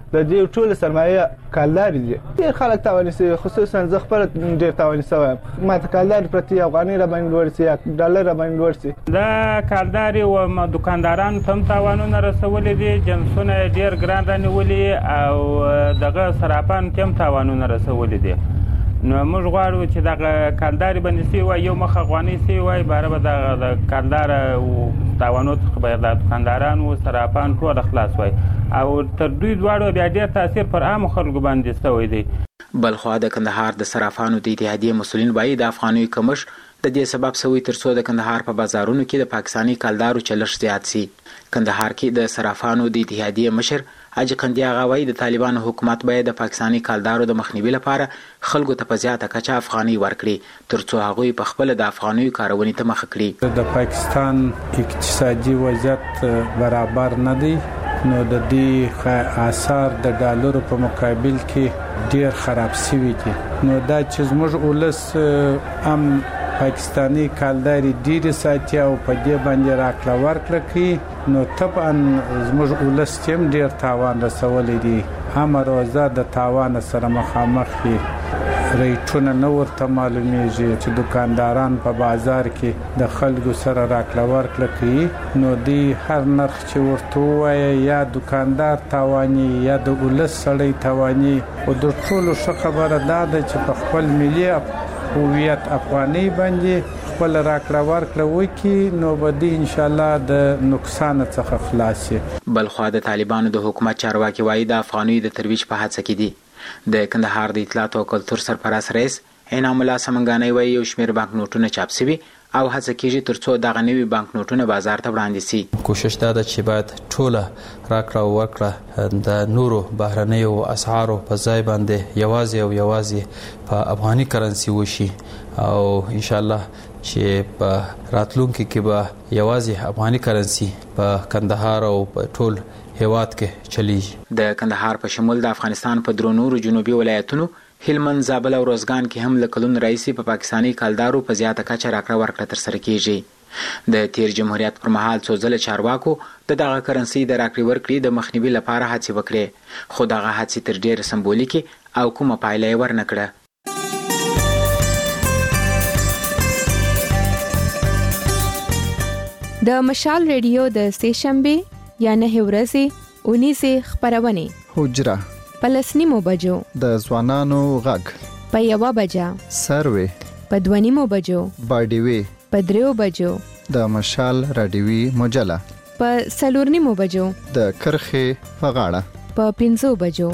د دې ټول سرمایه کالداري دي. ډېر خلک تاواني شوي، خصوصا زه خپله ډېر تاواني شوی یم. ما ته کالداري پرتې افغانۍ راباندې لوړ شي یا ډالر راباندې لوړ شي. دا کالداري و دوکاندارانو ته هم تاوانونه رسولي دي، جنسونه یې ډېر ګران رانیولي او دغه صرافانو ته هم تاوانونه رسولي دي. نو موږ غواړو چې دغه کالداري بندي شوي وای، یو مخ افغانۍ شوي وای، باره به دغه کالداره تاوانو څخه به د دوکانداران و صرافان ټول خلاص وای او تر دوی دواړو بیا ډېر تاثیر پر عامو خلکو باندې شوی دی. بلخوا د کندهار د صرافانو د اتحادیې مسؤلین وایي د افغانیو کمښت د دې سبب شوی تر څو د کندهار په بازارونو کې د پاکستاني کالدارو چلښت زیات شي. کندهار کې د صرافانو د اتحادیې مشر حاجي قندي آغا وایي د طالبانو حکومت باید د پاکستاني کالدارو د مخنیوي لپاره خلکو ته په زیاته کچه افغانۍ ورکړي تر څو هغوی په خپله د افغانیو کارونې ته مخه کړي. د پاکستان اقتصادي وضعیت برابر نه دی، نو د دې آثار د ډالرو په مقابل کې ډیر خراب شوي دي. نو دا چې زموږ ولس هم پاکستاني کالداري ډیره ساتي او په دې باندې راکړه ورکړه کوي، نو طبعا زموږ ولس هم ډیر تاوان رسولی دی. هم روزه د تاوان سره مخامخ دي، ریټونه نه ورته معلومیږي چې دکانداران په بازار کې د خلکو سره راکړه ورکړه کوي، نو دی هر نرخ چې ورته ووایي یا دکاندار تاواني یا د ولس سړی تاواني. او د ټولو ښه خبره دا ده چې په خپل ملي هویت افغانۍ باندې خپل راکړه ورکړه وکړي، نو به دی انشاءالله د نقصان څخه خلاص شي. بلخوا د طالبانو د حکومت چارواکي وایي د افغانیو د ترویج په هڅه کې دي. د کندهار د اطلاعات او کلتور سرپرست رئیس انعام الله سمنګانی وایي یو شمېر بانک نوټونه چاپ شوي او هڅه کیږي تر څو دغه نوي بانک نوټونه بازار ته وړاندې شي. کوشش دا ده چې باید ټوله راکړه ورکړه د نورو بهرنیو اسعارو په ځای باندې یوازې او یوازې په افغاني کرنسي وشي او ان شاء الله چې په راتلونکي کې به یوازې افغاني کرنسي په کندهار او په ټول هیواد کې چلیږي. د کندهار په شمول د افغانستان په درو نورو جنوبي ولایتونو هلمند، زابل او روزګان کې هم له کلونو راهیسې په پاکستاني کالدارو په زیاته کچه راکړه ورکړه ترسره کیږي. د تیر جمهوریت پر مهال څو ځله چارواکو د دغه کرنسي د راکړې ورکړې د مخنیوي لپاره هڅې وکړې، خو دغه هڅې تر ډېره سمبولیکې او کومه پایله یې ورنه کړه. د مشال ریډیو د سې شنبې یا نه ورځې اونیسه خبرونه حجره پلسنیمو بجو د ځوانانو غږ په یوه بجه سروي په دوانیمو بجو باډیوي په دریو بجو د مشال رادیوي مجله په سلورنیمو بجو د کرخه په غاړه په پنځو بجو.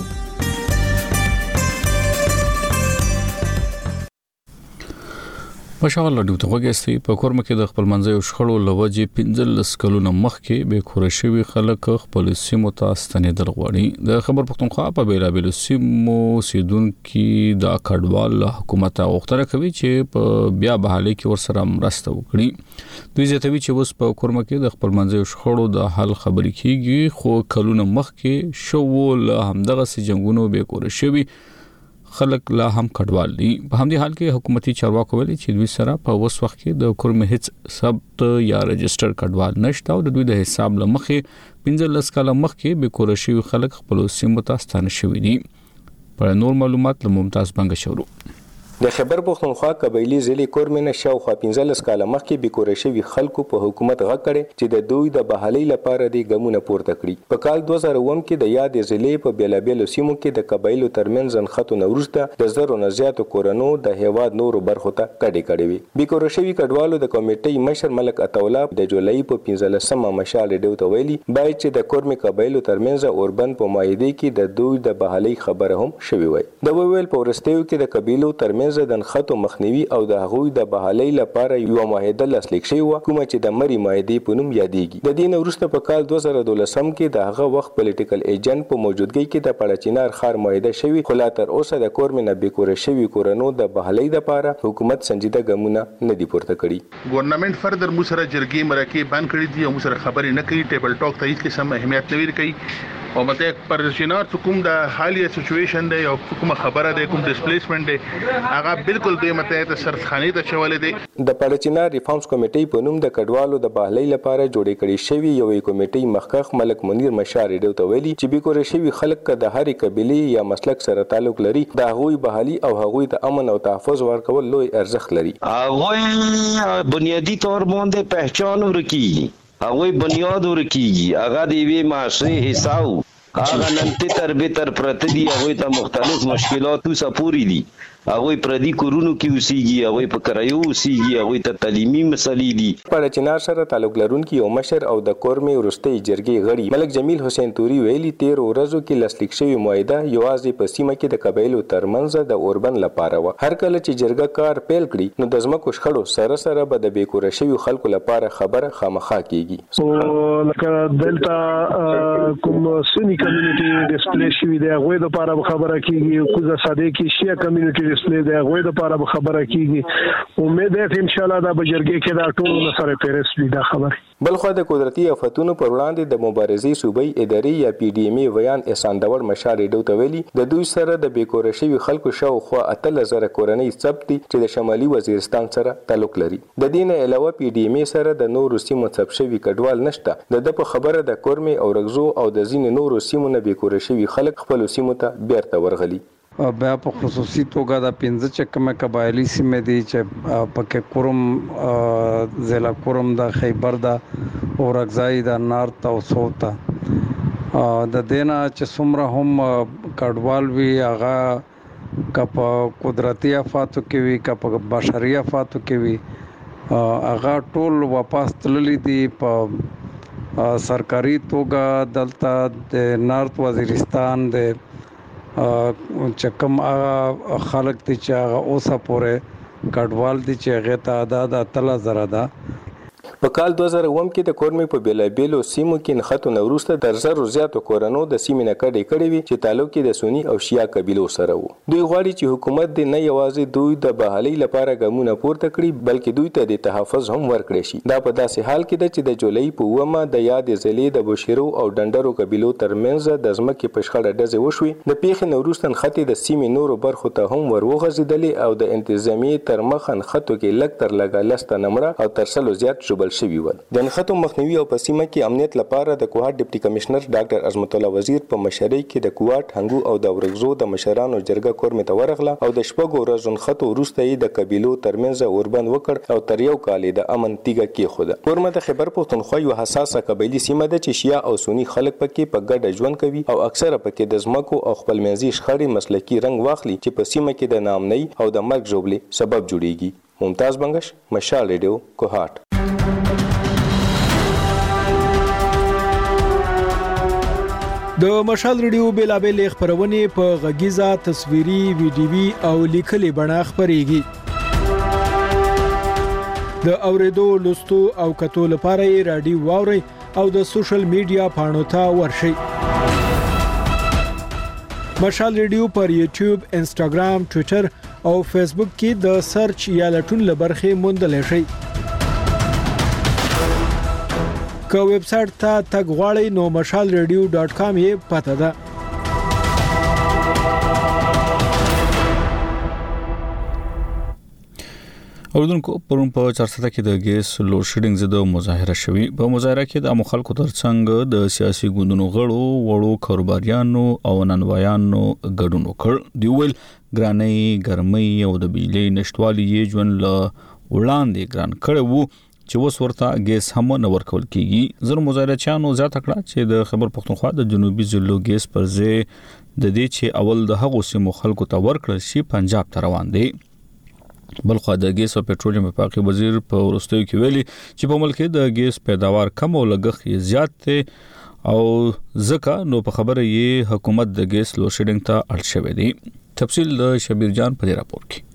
مشال لډو ته وګستي په کورمه کې د خپل منځي شخړو لوجې پنځلس کلونه مخکې به کورشوي خلک خپل سیمو ته ستنېدل غواړي. د خبر پښتونخوا په بیلابیلو سیمو سیدونکو د کډوال حکومت غوښتنه کوي چې په بیا بحالي کې ورسره مرسته وکړي. دوی زیاتوي چې اوس په کورمه کې د خپل منځي شخړو د حل خبرې کیږي، خو کلونه مخکې شو له همدغه سي جنگونو به کورشوي خلک لا هم کډوال دي. په همدې حال کې حکومتي چارواکو ویلي چې دوی سره په اوس وخت کې د کورمه هیڅ ثبت یا رجستر کډوال نشته او د دوی د حساب لمخې پنځلس کاله مخکې به کورشي خلک خپل سیمو ته ستانه شوي دي. په نور معلومات له ممتاز بنګ شروع. د خبر پښتونخوا قبایلی ضلع کورمنه شاوخوا پنځلس کاله مخکې به کورشوي خلکو په حکومت غږ کړي چې د دوی د بحالي لپاره د ګمونه پورته کړي. په کال دوه زره اووه کې د یاد ضلع په بیلابیلو سیمو کې د قبایلو ترمنځ ځنخته نوروسته د زرو نه زیاتو کورونو د هیواد نورو برخو ته کډې کړې وي. به کورشوي کډوالو د کمیټې مشر ملک اتولا د جولای په پنځلسمه مشال ډیو ته ویلي باید چې د کورمي قبایلو ترمنځ اوربند په مایده کې د دوی د بحالي خبره هم شوي وي. د ویل په ورستیو کې د قبایلو ترمنځ د نخښتو مخنیوي او د هغوی د بحالۍ لپاره یو معاهده لاسلیک شوې وه، کومه چې د مري معاهدې په نوم یادېږي. د دې نه وروسته په کال دوه زره دولسم کې د هغه وخت پولیټیکل ایجنټ په موجودګۍ کې د پړچینار ښار معاهده شوې، خو لا تر اوسه د کورمې نه بېکوره شوي کورنو د بحالۍ لپاره حکومت سنجیده ګامونه نه دي پورته کړي. ګورنمنت فردر موږ سره جرګې مرکې بند کړي دي او موږ سره خبرې نه کوي، ټیبل ټاک ته هیڅ قسم اهمیت نه ورکوي. او مته پرشینار کوم د حالیه سچويشن دی او کوم خبره دی کوم ډیسپلیسمنت دی هغه بالکل د مته ته سرخاني ته چولې دی د پرچینار ریفارمز کمیټې په نوم د کډوالو د بهلۍ لپاره جوړې کړې شوی یو کمیټې مخکخ ملک منیر مشار ریډیو ته ویلي چې به کور شوی خلک د هرې قبيله یا مسلک سره تعلق لري د هغوی بهالي او هغوی ته امن او تحفظ ورکول لوی ارزښت لري. هغوی بنیادی طور باندې پہچان ورکیږي هغوی بنیاد ورکیږي هغه د یوې معاشري حساب هغه نن تر به تر پرته دي هغوی ته مختلف مشکلات سپوري دي هغوی پردي کورونو کې اوسېږي هغوی په کرایو اوسېږي هغوی ته تعلیمي مسلې دي. پرچینار سره تعلق لرونکي یو مشر او د کورمې وروستۍ جرګې غړي ملک جمیل حسین توري ویلي تیر ورځو کې لاسلیک شوی معاهده یوازې په سیمه کې د قبایلو ترمنځ د اوربند لپاره و. هر کله چې جرګه کار پیل کړي نو د ځمکو شخړو سره سره به د بیکوره شوي خلکو لپاره خبره خامخا کیږي. لکه دلته کوم سنی کمیونټي ډیسپلی شوي دی هغوی لپاره خبره کیږي کوزه ساده کې شیعه کمیونټي ډیسپلی دی هغوی لپاره خبره کیږي. امید ده چې ان شاء الله دا به جرګې کې دا ټول سره پیرس وي دا خبره. بلخو د قدرتي آفتونو پر وړاندې د مبارزې صوبایي ادارې یا پی ډی ایم ای ویان احسان داور مشار ریډیو ته ویلي د دوی سره د بیکوره شوي خلکو شاوخوا اتلس زره کورنۍ ثبت دي چې د شمالي وزیرستان سره تعلق لري. د دې نه علاوه پی ډی ایم ای سره د نورو سیمو ثبت شوي کډوال نشته. د د په خبره د کورمې او رغزو او د ځینې نورو سیمو نه بیکوره شوي خلک خپل سیمو ته بیرته ورغلي. بیا په خصوصي توګه د پنځه چې کومه قبایلی سیمې دي چې پکې کورم ضلع کورم د خیبر د اورګزای د نارت او سوت د دینا چې څومره هم کډوال وی هغه کپ قدرتي آفاتو کې وی کپ بشري آفاتو کې وی هغه ټول واپس تللی دي په سرکاري توګه دلته د نارت وزیرستان د چې کوم هغه خلک دي چې هغه اوسه پورې کډوال دي چې هغه تعداد اتلس زره ده. په کال دوه زره اووه کې د کورمې په بیلابیلو سیمو کې نښتو نه وروسته تر زرو زیاتو کورنو د سیمې نه کډې کړې وي چې تعلق یې د سني او شیعه قبیلو سره وو. دوی غواړي چې حکومت دې نه یوازې دوی د بهالۍ لپاره ګامونه پورته کړي بلکې دوی ته د تحفظ هم ورکړي شي. دا په داسې حال کې ده چې د جولای په اوومه د یادې ضلعې د بوشیرو او ډنډرو قبیلو ترمنځ د ځمکې په شخړه ډزې وشوې. د پیښې نه وروسته نښتې د سیمې نورو برخو ته هم ور وغځېدلې او د انتظامیې تر مخه نښتو کې لږ تر لږه لس تنه مړه او تر سلو زیات ژوبل شوي ول. د نښتو مخنیوي او په سیمه کې امنیت لپاره د کوهاټ ډیپټي کمشنر ډاکټر عظمت الله وزیر په مشرۍ کې د کوهاټ هنګو او د ورغزو د مشرانو جرګه کورمې ته ورغله او د شپږو ورځو نښتو وروسته یې د قبیلو ترمنځ اوربند وکړ او تر یو کال د امن تیږه کېښوده. کورمه د خیبر پښتونخوا یو حساسه قبیلي سیمه ده چې شیعه او سني خلک پکې په ګډه ژوند کوي او اکثره پکې د ځمکو او خپلمنځي شخړې مسلکي رنګ واخلي چې په سیمه کې د ناامنۍ او د مرګ ژوبلې سبب جوړیږي. ممتاز بنگش، مشال ریډیو، کوهاټ. د مشال ریډیو بیلابل خبرونه په غږیزه تصویري ویډیوي او لیکلي بڼه خبريږي. د اوریدو لوستو او کتو لپاره رادیو واوري او د سوشل میډیا پاڼو ته ورشئ. مشال ریډیو پر یوټیوب، انسټاګرام، ټوئیټر او فیسبوک کې د سرچ یا لټون لبرخه موندل شي. که ویب سټ ته تګ غواړئ نو مشال ریډیو ډاٹ کام یې پته ده. اوردونکو پرون په چارسته کې د ګیس لوډ شیډینګ زده مظاهره شوې. په مظاهره کې د مخالفت ترڅنګ د سیاسي ګوندونو غړو، وړو کاروباریانو او ننوایانو ګډون وکړ. دی ویل ګرانۍ، ګرمۍ او د بجلی نشټوالي یې ژوند له وړاندې ګران کړی وو چې اوس ورته ګیس هم نه ورکول کیږي. زر مظاهرچیانو زیاته کړه چې د خیبر پښتونخوا د جنوبي ضلعو ګیس پر ځای د دې چې اول د هغو سیمو خلکو ته ورکړل شي پنجاب ته روان دي. بلخو د ګیس او پټرولیم پاکي وزیر په ورستیو کې ویلي چې په ملک کې د ګیس پیداوار کم او لګښت یې زیات دی او ځکه نو په خبره یې حکومت د ګیس لوډ شیډینګ ته اړ شوی دی. تفصیل د شبیر جان په راپور کې.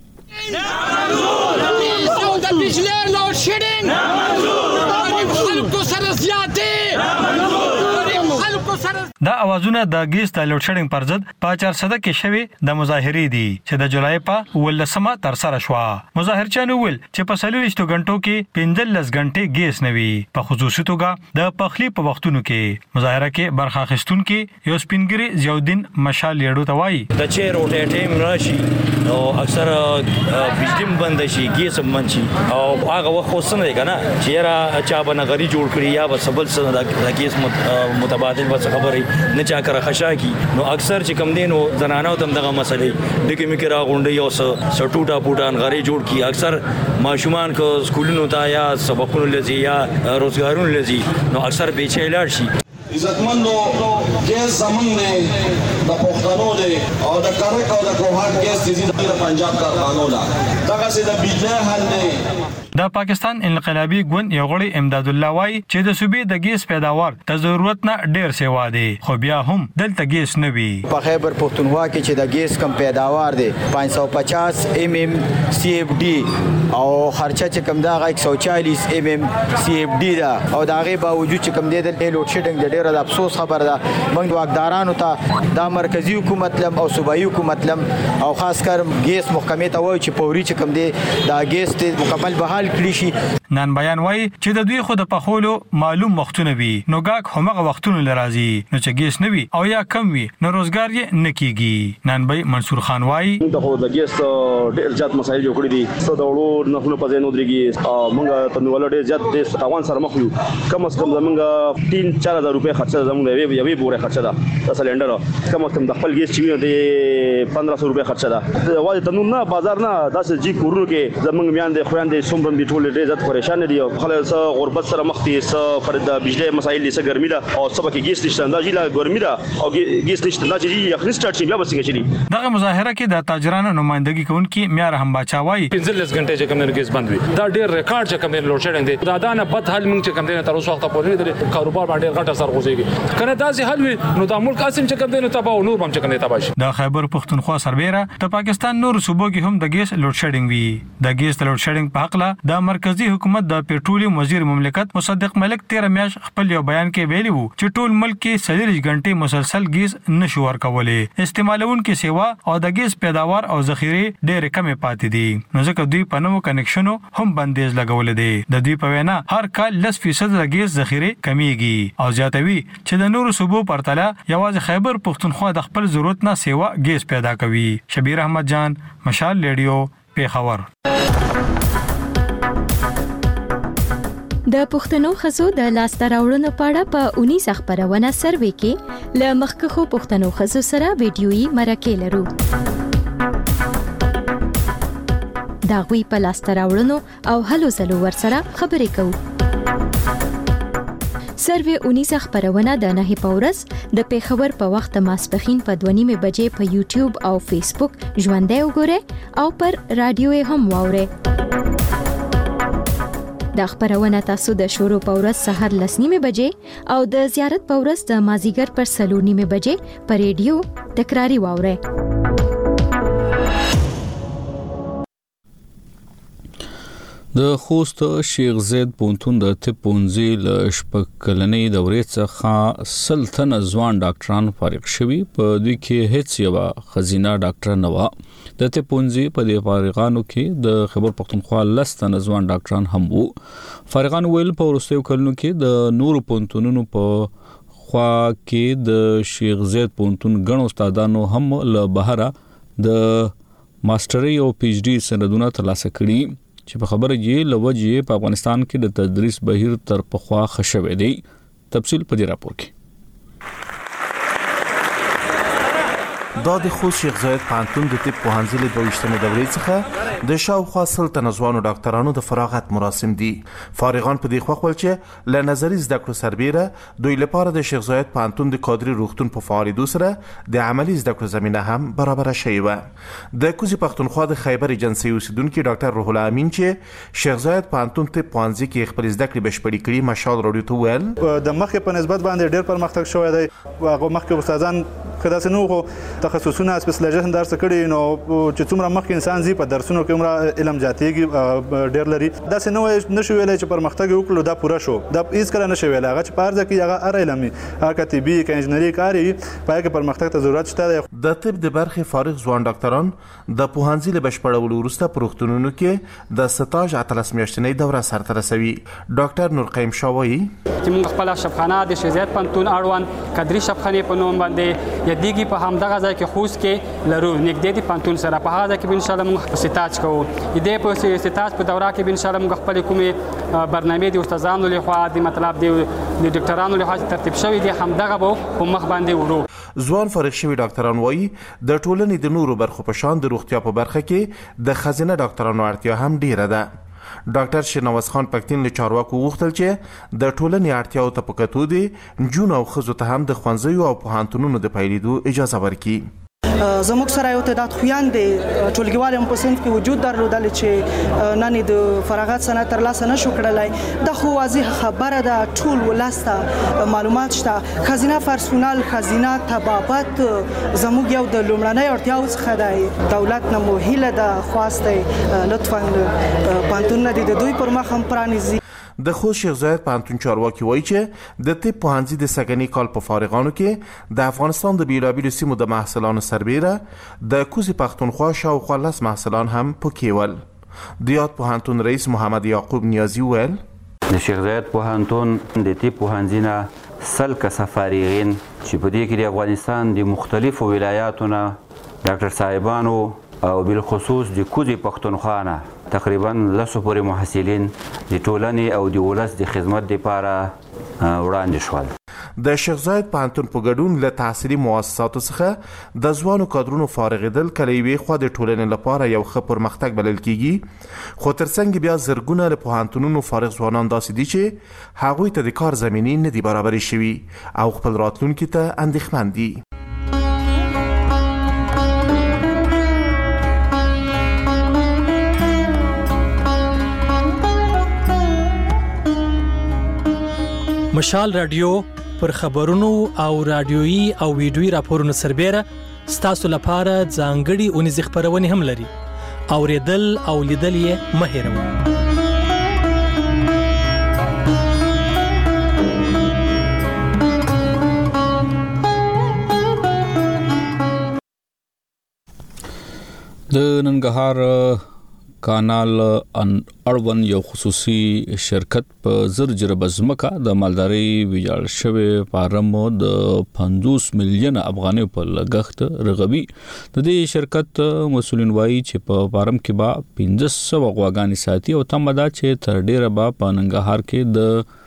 د بجلی لوډ شیډینګ خلکو سره زیاتې خلکو سره دا اوازونه د ګیس د لوډ شیډینګ پر ضد په چارسده کې شوي د مظاهرې دي چې د جولای په ولسمه تر سره شو. مظاهرچیانو ویل چې په څلوېښتو غنټو کې پنځلس غنټې ګیس نه وي. په خصوصي توګه د پخلی په وختونو کې مظاهره کې برخه اخیستونکي یو سپینګری ضیاءالدین مشال لیډو ته وایي د چیر او ټیم راشي او اکثر بجلی بند شي ګیس بند شي او هغه وخت وسنه کنه چې را چا بنغری جوړ کړی یا بسبل سره د ګیس متبادل بس خبرې نه چا کر خشا کی نو اکثر چې کم دینو زنانو تم دغه مسلې دګې مې کرا غونډي او سټوټا پوټان غری جوړ کی اکثر ماشومان کو سکولونو ته یا سبقونو لذي یا روزګارونو لذي نو اکثر بیچې لاړ شي. عزتمندو ګیس زمونږ نه د پښتنو دی او د کرک او د کوهاټ ګیس دي د پنجاب کارخانو ده دغه سي د بجلی حل نه. د پاکستان انقلابي ګوند یو غړي امداد الله وایي چې د صوبې د ګیس پیداوار د ضرورت نه ډیر سیوا دی خو بیا هم دلته ګیس نه وي. په خیبر پښتونخوا کې چې د ګیس کم پیداوار دی پانچ سو پچاس ایم ایم سی اف ډي او خرچه چې کم دا یک سو چالیس ایم ایم سی اف ډي دا او دا غي باوجود چې کم دی د لوډ شیډینګ د ډیر د افسوس خبر ده. موږ واکدارانو ته د مرکزی حکومت لم او صوبایي حکومت لم او خاص کر ګیس محکمې ته وایي چې پوري چې کم دی دا ګیس ته مکمل بحال کړی شي. نن بیان وایي چې د دوی خو د پخولو معلوم وختونه وي نو گاک همغه وختونه لرازي نو چې ګیس نه وي او یا کم وي نو روزګار یې نه کیږي. نن بای منصور خان وایي د د ګیس ډېر زیات مسایل جوړ کړی دي څه د وړو نخلو په ځای نو درېږي موږ ته نو ولډ زیات د تاوان سره مخ یو کم از کم زمونږ تین چار هزار روپۍ خرچه زمونږ یوې یوې بورې خرچه ده د سلنډر کم از کم د خپل ګیس چې د پندرہ سو روپۍ خرچه ده واځي تنور نه بازار نه داسې جی کورونو کې زمونږ میان د خويندې څومره دي ټول ډېر زیات پریشان دي خلک سره غربت سره مخ دي سره پر د بجلی مسایل دي سره ګرمي ده او سبا کې ګیس نشته دا جیلا ګرمي ده او ګیس نشته دا چې یخني سٹارټ شي بیا بسنګ چلی. دغه مظاهره کې د تاجرانو نمائندګي کوونکي میار هم بچاوي پنځلس غنټې چې کوم نه ګیس بند وي دا ډېر ریکارډ چې کوم نه لوډ شیډینګ دي دا دانه بد حل موږ چې کوم نه تر اوسه وخت پورې د کاروبار باندې غټه سر غوځيږي کنه دا سي حل وي نو د ملک اسیم چې کوم نه تباہ نور هم چې کوم نه تباہ شي. د خیبر پښتونخوا سربېره د پاکستان نور صوبو کې هم د ګیس لوډ شیډینګ وي. د ګیس لوډ شیډینګ په حق له د مرکزی حکومت د پېټرولیم وزیر مملکت مصدق ملک تیرہ میاش خپل یو بیان کې ویلي وو چې ټول ملک کې څلوېښت غنټې مسلسل ګیس نشو ورکولې استعمالونکو سیوا او د ګیس پیداوار او ذخیره ډېر کمې پاتې دي نو ځکه دوی په نوو کنیکشنو هم بندیز لګولې دي. د دوی په وینا هر کال لس فیصد د ګیس ذخیره کمیږي او زیاتوي چې د نورو صوبو پرتله یوازې خیبر پښتونخوا د خپل ضرورت نه سیوا ګیس پیدا کوي. شبیر احمد جان مشال ریډیو پیښور. د پښتنو خزو د لاسته راوړنو په اړه په اونیس خبرونه سروې کې ل مخکخو پښتنو خزو سره ویډیويي مرکه لرو. دا غوي په لاسته راوړنو او هلو زلو ورسره خبرې کوو. سروې اونیس خبرونه د نه پورس د پیښور په وخت ماسپخین په دوه نیمه بجې په یوټیوب او فیسبوک ژوندۍ وګورئ او پر رادیو هم واورئ. د خبرونه تاسو د شروع په ورځ سحر لس نیمه بجې او د زیارت په ورځ د مازیګر پر سلور نیمه بجې پر ریډیو تکراری واورئ. د خوست شیخ زید پونتون د طب پونځي ل شپږ کلنې دورې څخه سلطنه ځوان ډاکټران فارغ شوي په دوی کې هیڅ یو خزینه ډاکټر نه و. د طب پونځي په دې فارغانو کې د خیبر پښتونخوا لستنه ځوان ډاکټران هم وو. فارغان ویل په وروستیو کلونو کې د نورو پونتونونو په خوا کې د شیخ زید پونتون غنو استادانو هم له بهره د ماستري او پی ایچ ډي سندونه ترلاسه کړي چې په خبره یې لوجې په افغانستان کې د تدریس بهیر تر پخوا خښوي دی. تفصیل په دې راپور کې. دا د خوست شیخ زاید پوهنتون د طب پوهنځي له دویشتمې دورې څخه د شاوخوا سل تنه ځوانو ډاکټرانو د فراغت مراسم دي. فارغان په دې خوښ ول چې له نظري زده کړو سربېره دوی لپاره د شیخ زاید پوهنتون د کادري روغتون په فعالیدو سره د عملي زده کړو زمینه هم برابره شوې وه. د کوزي پښتونخوا د خیبر ایجنسي اوسیدونکي ډاکټر روح الله امین چې شیخ زاید پوهنتون طب پوهنځي کې خپل زده کړې بشپړې کړې مشال راډیو ته ویل د مخکې په نسبت باندې ډېر پرمختګ شوی دی. هغه مخکې استادان کدا سينو خو تخصصونه سپیشلایزیشن درس کړي نو چې څومره مخکې انسان زی په درسونو کې عمره علم زیاتېږي ډېر لري دا څه نو نشو ویلای چې پرمختګ وکړو دا پوره شو دا هیڅ کله نشو ویلای هغه چې پارځه کې هغه ار علمي هغه طبي کې انجنیري کاری پای کې پرمختګ ته ضرورت شته. د طب د برخې فارغ ځوان ډاکټران د پوهنځي له بشپړولو وروسته په روغتونونو کې د ستاژ اتلس میاشتنۍ دوره سرته رسوي. ډاکټر نورقیم شاه وایي چې موږ خپل شفخانه د شیزات پنتون اړوند کدري شفخانه په نوم باندې یديږي په همدغه ځای کې خوست کې لرو نږدې دي پنتون سره په هغه کې ان شاء الله موږ ستاج کوو. دې په ستاج په دوره کې ان شاء الله موږ خپل کومې برنامه دي استادانو له خوا د مطلب دی د ډاکټرانو له خوا ترتیب شوی دی همدغه په مخ باندې ورو. ځوان فارغ شوي ډاکټران وایي د ټولنې د نورو برخو په شان د روغتیا په برخه کې د خزینه ډاکټرانو اړتیا هم ډیره ده. ډاکټر شینواز خان پکتین له چارواکو غوښتل چې د ټولنې اړتیاو ته په کتو دي نجونو او ښځو ته هم د ښوونځیو او پوهنتونونو د پیلېدو اجازه ورکړي. زموږ سره یو تعداد خویندې ټولګیوال هم په صنف کې وجود درلودل چې نن د فراغت سند ترلاسه نشو کړلی. دا خو واضح خبره ده ټول ولس ته معلومات شته. ښځینه پرسونل ښځینه طبابت زموږ یو د لومړنۍ اړتیاو څخه دی. دولت نه مو هیله ده خواست دی لطفا پوهنتونونه دي د دوی پر مخ هم پرانیزي. د خوست شیخ زاید پوهنتون چارواکي وایي چې د طب پوهنځي د سږني کال په فارغانو کې د افغانستان د بیلابیلو سیمو د محصلانو سربیره د کوزي پښتونخوا شاوخوا لس محصلان هم پکې ول. د یاد پوهنتون رئیس محمد یعقوب نیازي ویل د شیخ زاید پوهنتون د طب پوهنځي نه سل کسه فارغین چې په دې کې د افغانستان د مختلفو ولایاتو نه ډاکټر صاحبانو او بالخصوص د کوزي پښتونخوا نه تقریبا لسو پورې محصلین د ټولنې او د ولس د خدمت لپاره وړاندې شول. د شیخ زاید پوهنتون په ګډون له تحصیلي مؤسساتو څخه د ځوانو کادرونو فارغېدل کله یوې خوا د ټولنې لپاره یو ښه پرمختګ بلل کیږي خو ترڅنګ بیا زرګونه له پوهنتونونو فارغ ځوانان داسې دي چې هغوی ته د کار زمینې نه دي برابرې شوي او خپل راتلونکي ته اندېښمن دي. مشال رادیو پر خبرونو او رادیويي او ویډیويي راپورونو سربېره ستاسو لپاره ځانګړي اونیزې خبرونه هم لري. اوریدل او لیدل یې مه هېروئ. د ننګرهار کانال اړوند یو خصوصي شرکت په زر جربه ځمکه د مالدارۍ ویجاړ شوی فارم د پنځوس میلیون افغانۍ په لګښت رغوي. د دې شرکت مسولین وایي چې په فارم کې به پنځه سوه غواګانې ساتي او تمه ده چې تر ډیره به په ننګرهار کې د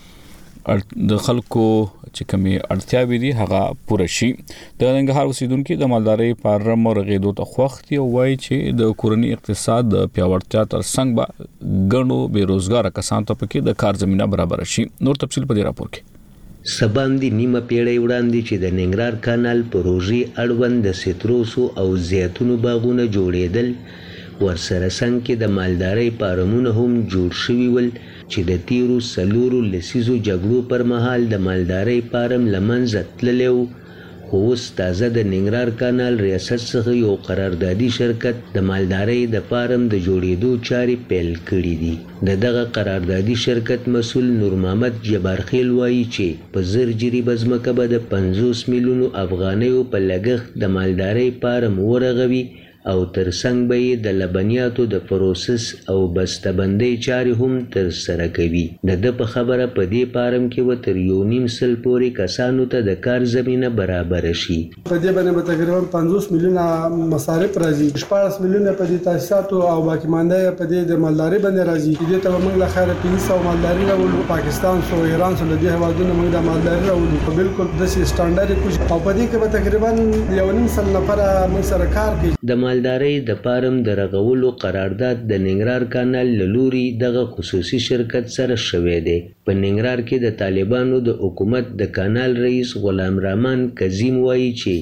د خلکو چې کومي اړتیاوي دي هغه پوره شي. د ننګرهار اوسیدونکو د مالدارۍ فارم رغېدو ته خوښ دي او وایي چې د کورنۍ اقتصاد د پیاوړتیا ترڅنګ به ګڼو بیروزګار کسانو ته پکې د کار زمينه برابر شي. نور تفصیل په دې راپور کې. سباندې نیمه پیړۍ وړاندې چې د ننګرهار کانال پروژې اړوند د سیتروسو او زیتونو باغونه جوړېدل ورسره څنګ کې د مالدارۍ فارمونه هم جوړ شوي ول چې د تیرو سلورو لسیزو جګړو پر مهال د مالدارۍ فارم له منځه تللی و خو اوس تازه د ننګرهار کانال ریاست څخه یو قراردادي شرکت د مالدارۍ د فارم د جوړېدو چارې پیل کړي دي. د دغه قراردادي شرکت مسؤل نور محمد جبارخیل وایي چې په زر جریبه ځمکه به د پنځوس میلیونو افغانیو په لګښت د مالدارۍ فارم ورغوي او ترڅنګ به یې د لبنیاتو د پروسس او بسته‌بندۍ چارې هم ترسره کوي. د ده په خبره په دې فارم کې به تر یو نیم سل پورې کسانو ته د کار زمینه برابره شي. په دې باندې به تقریبا پنځوس میلیونه مصارف راځي، شپاړس میلیونه په دې تاسیساتو او باقي مانده په دې د مالدارۍ باندې راځي. دې ته موږ له خیره پنځه سوه مالداري راوړو، پاکستان سو ایران سو له دې هېوادونو موږ د مالداري راوړو په بالکل داسې سټانډرډ کوشش او په دې کې به تقریبا یو نیم سل نفره موږ سره کار کوي. د مالدارۍ د فارم د رغولو قرارداد د ننګرهار کانال له لوري دغه خصوصي شرکت سره شوی دی. په ننګرهار کې د طالبانو د حکومت د کانال رئیس غلام رحمان کظیم وایي چې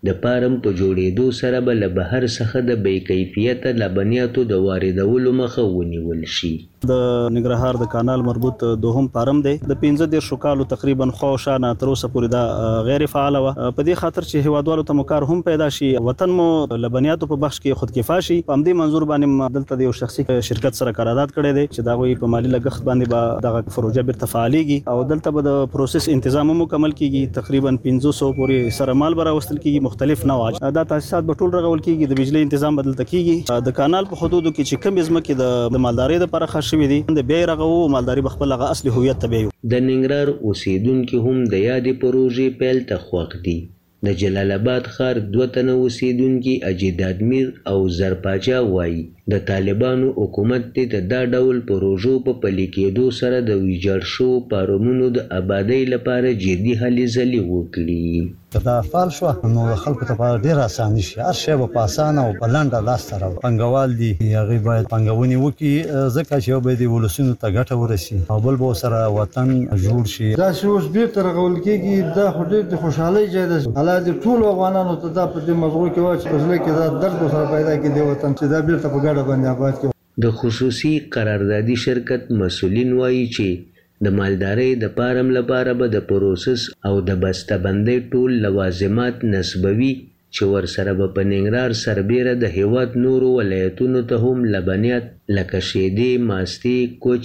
د فارم په جوړېدو سره به له بهر څخه د بې کیفیته لبنیاتو د واردولو مخه ونیول شي. د ننګرهار د کانال مربوط دوهم فارم دی د پنځه دیرشو کالو تقریبا خواوشا نه تر اوسه پورې دا غیر فعال و. په دې خاطر چې هیوادوالو ته مو کار هم پیدا شي، وطن مو لبنیاتو په بخش کې خودکفا شي. په همدې منظور باندې دلته د یو شخصي شرکت سره قرارداد کړی دی چې دا غوي په مالی لګښت باندې به دغه پروژه بیرته فعالېږي او دلته به د پروسس تنظیم مکمل کیږي. تقریبا پنځه سوه پورې سره مال به راوستل کیږي، مختلف نوع دا تاسیسات به ټول رغول کیږي، د بجلی تنظیم بدلته کیږي. د کانال په حدودو کې چې کم ځمکې د مالدارۍ لپاره خاص شوي دي د بیا رغو مالداري بخپل هغه اصلي هویت تبعیو. د ننګرهار اوسیدونکو هم د یادې پروژې پیل ته خوښ دي. د جلال آباد ښار دوه تنه اوسیدونکي اجید ادمیر او زرپاچا وایي د طالبانو حکومت ته دا ډول پروژو په پلي کېدو سره د ویجاړ شوو فارمونو د آبادۍ لپاره جدي هلې ځلې وکړي. دا فعال شو نو خلکو ته ډیر اسانه شي، هر شی به په اسانه او په لنډه لاس ته راوړي. پنګوال دي هغه باید پنګونې وکړي ځکه چې یو به د ولسونو ته ګټه ورسي او بل به سره وطن جوړ شي. دا چې اوس بیرته رغول کېږي دا خو ډېر د خوشحالۍ ځای دی. الله دې ټولو افغانانو ته دا په دې مضغو کې واچي په زړه کې دا درد سره پیدا کړي د وطن چې دا بیرته په ګډه باندې آباد کړي. د خصوصي قراردادي شرکت مسؤلین وایي چې د مالدارۍ د فارم لپاره به د پروسس او د بسته‌بندۍ ټول لوازمات نصبوي چې ورسره به په ننګرهار سربیره د هیواد نورو ولایتونو ته هم لبنیات لکه شیدې، ماستې، کوچ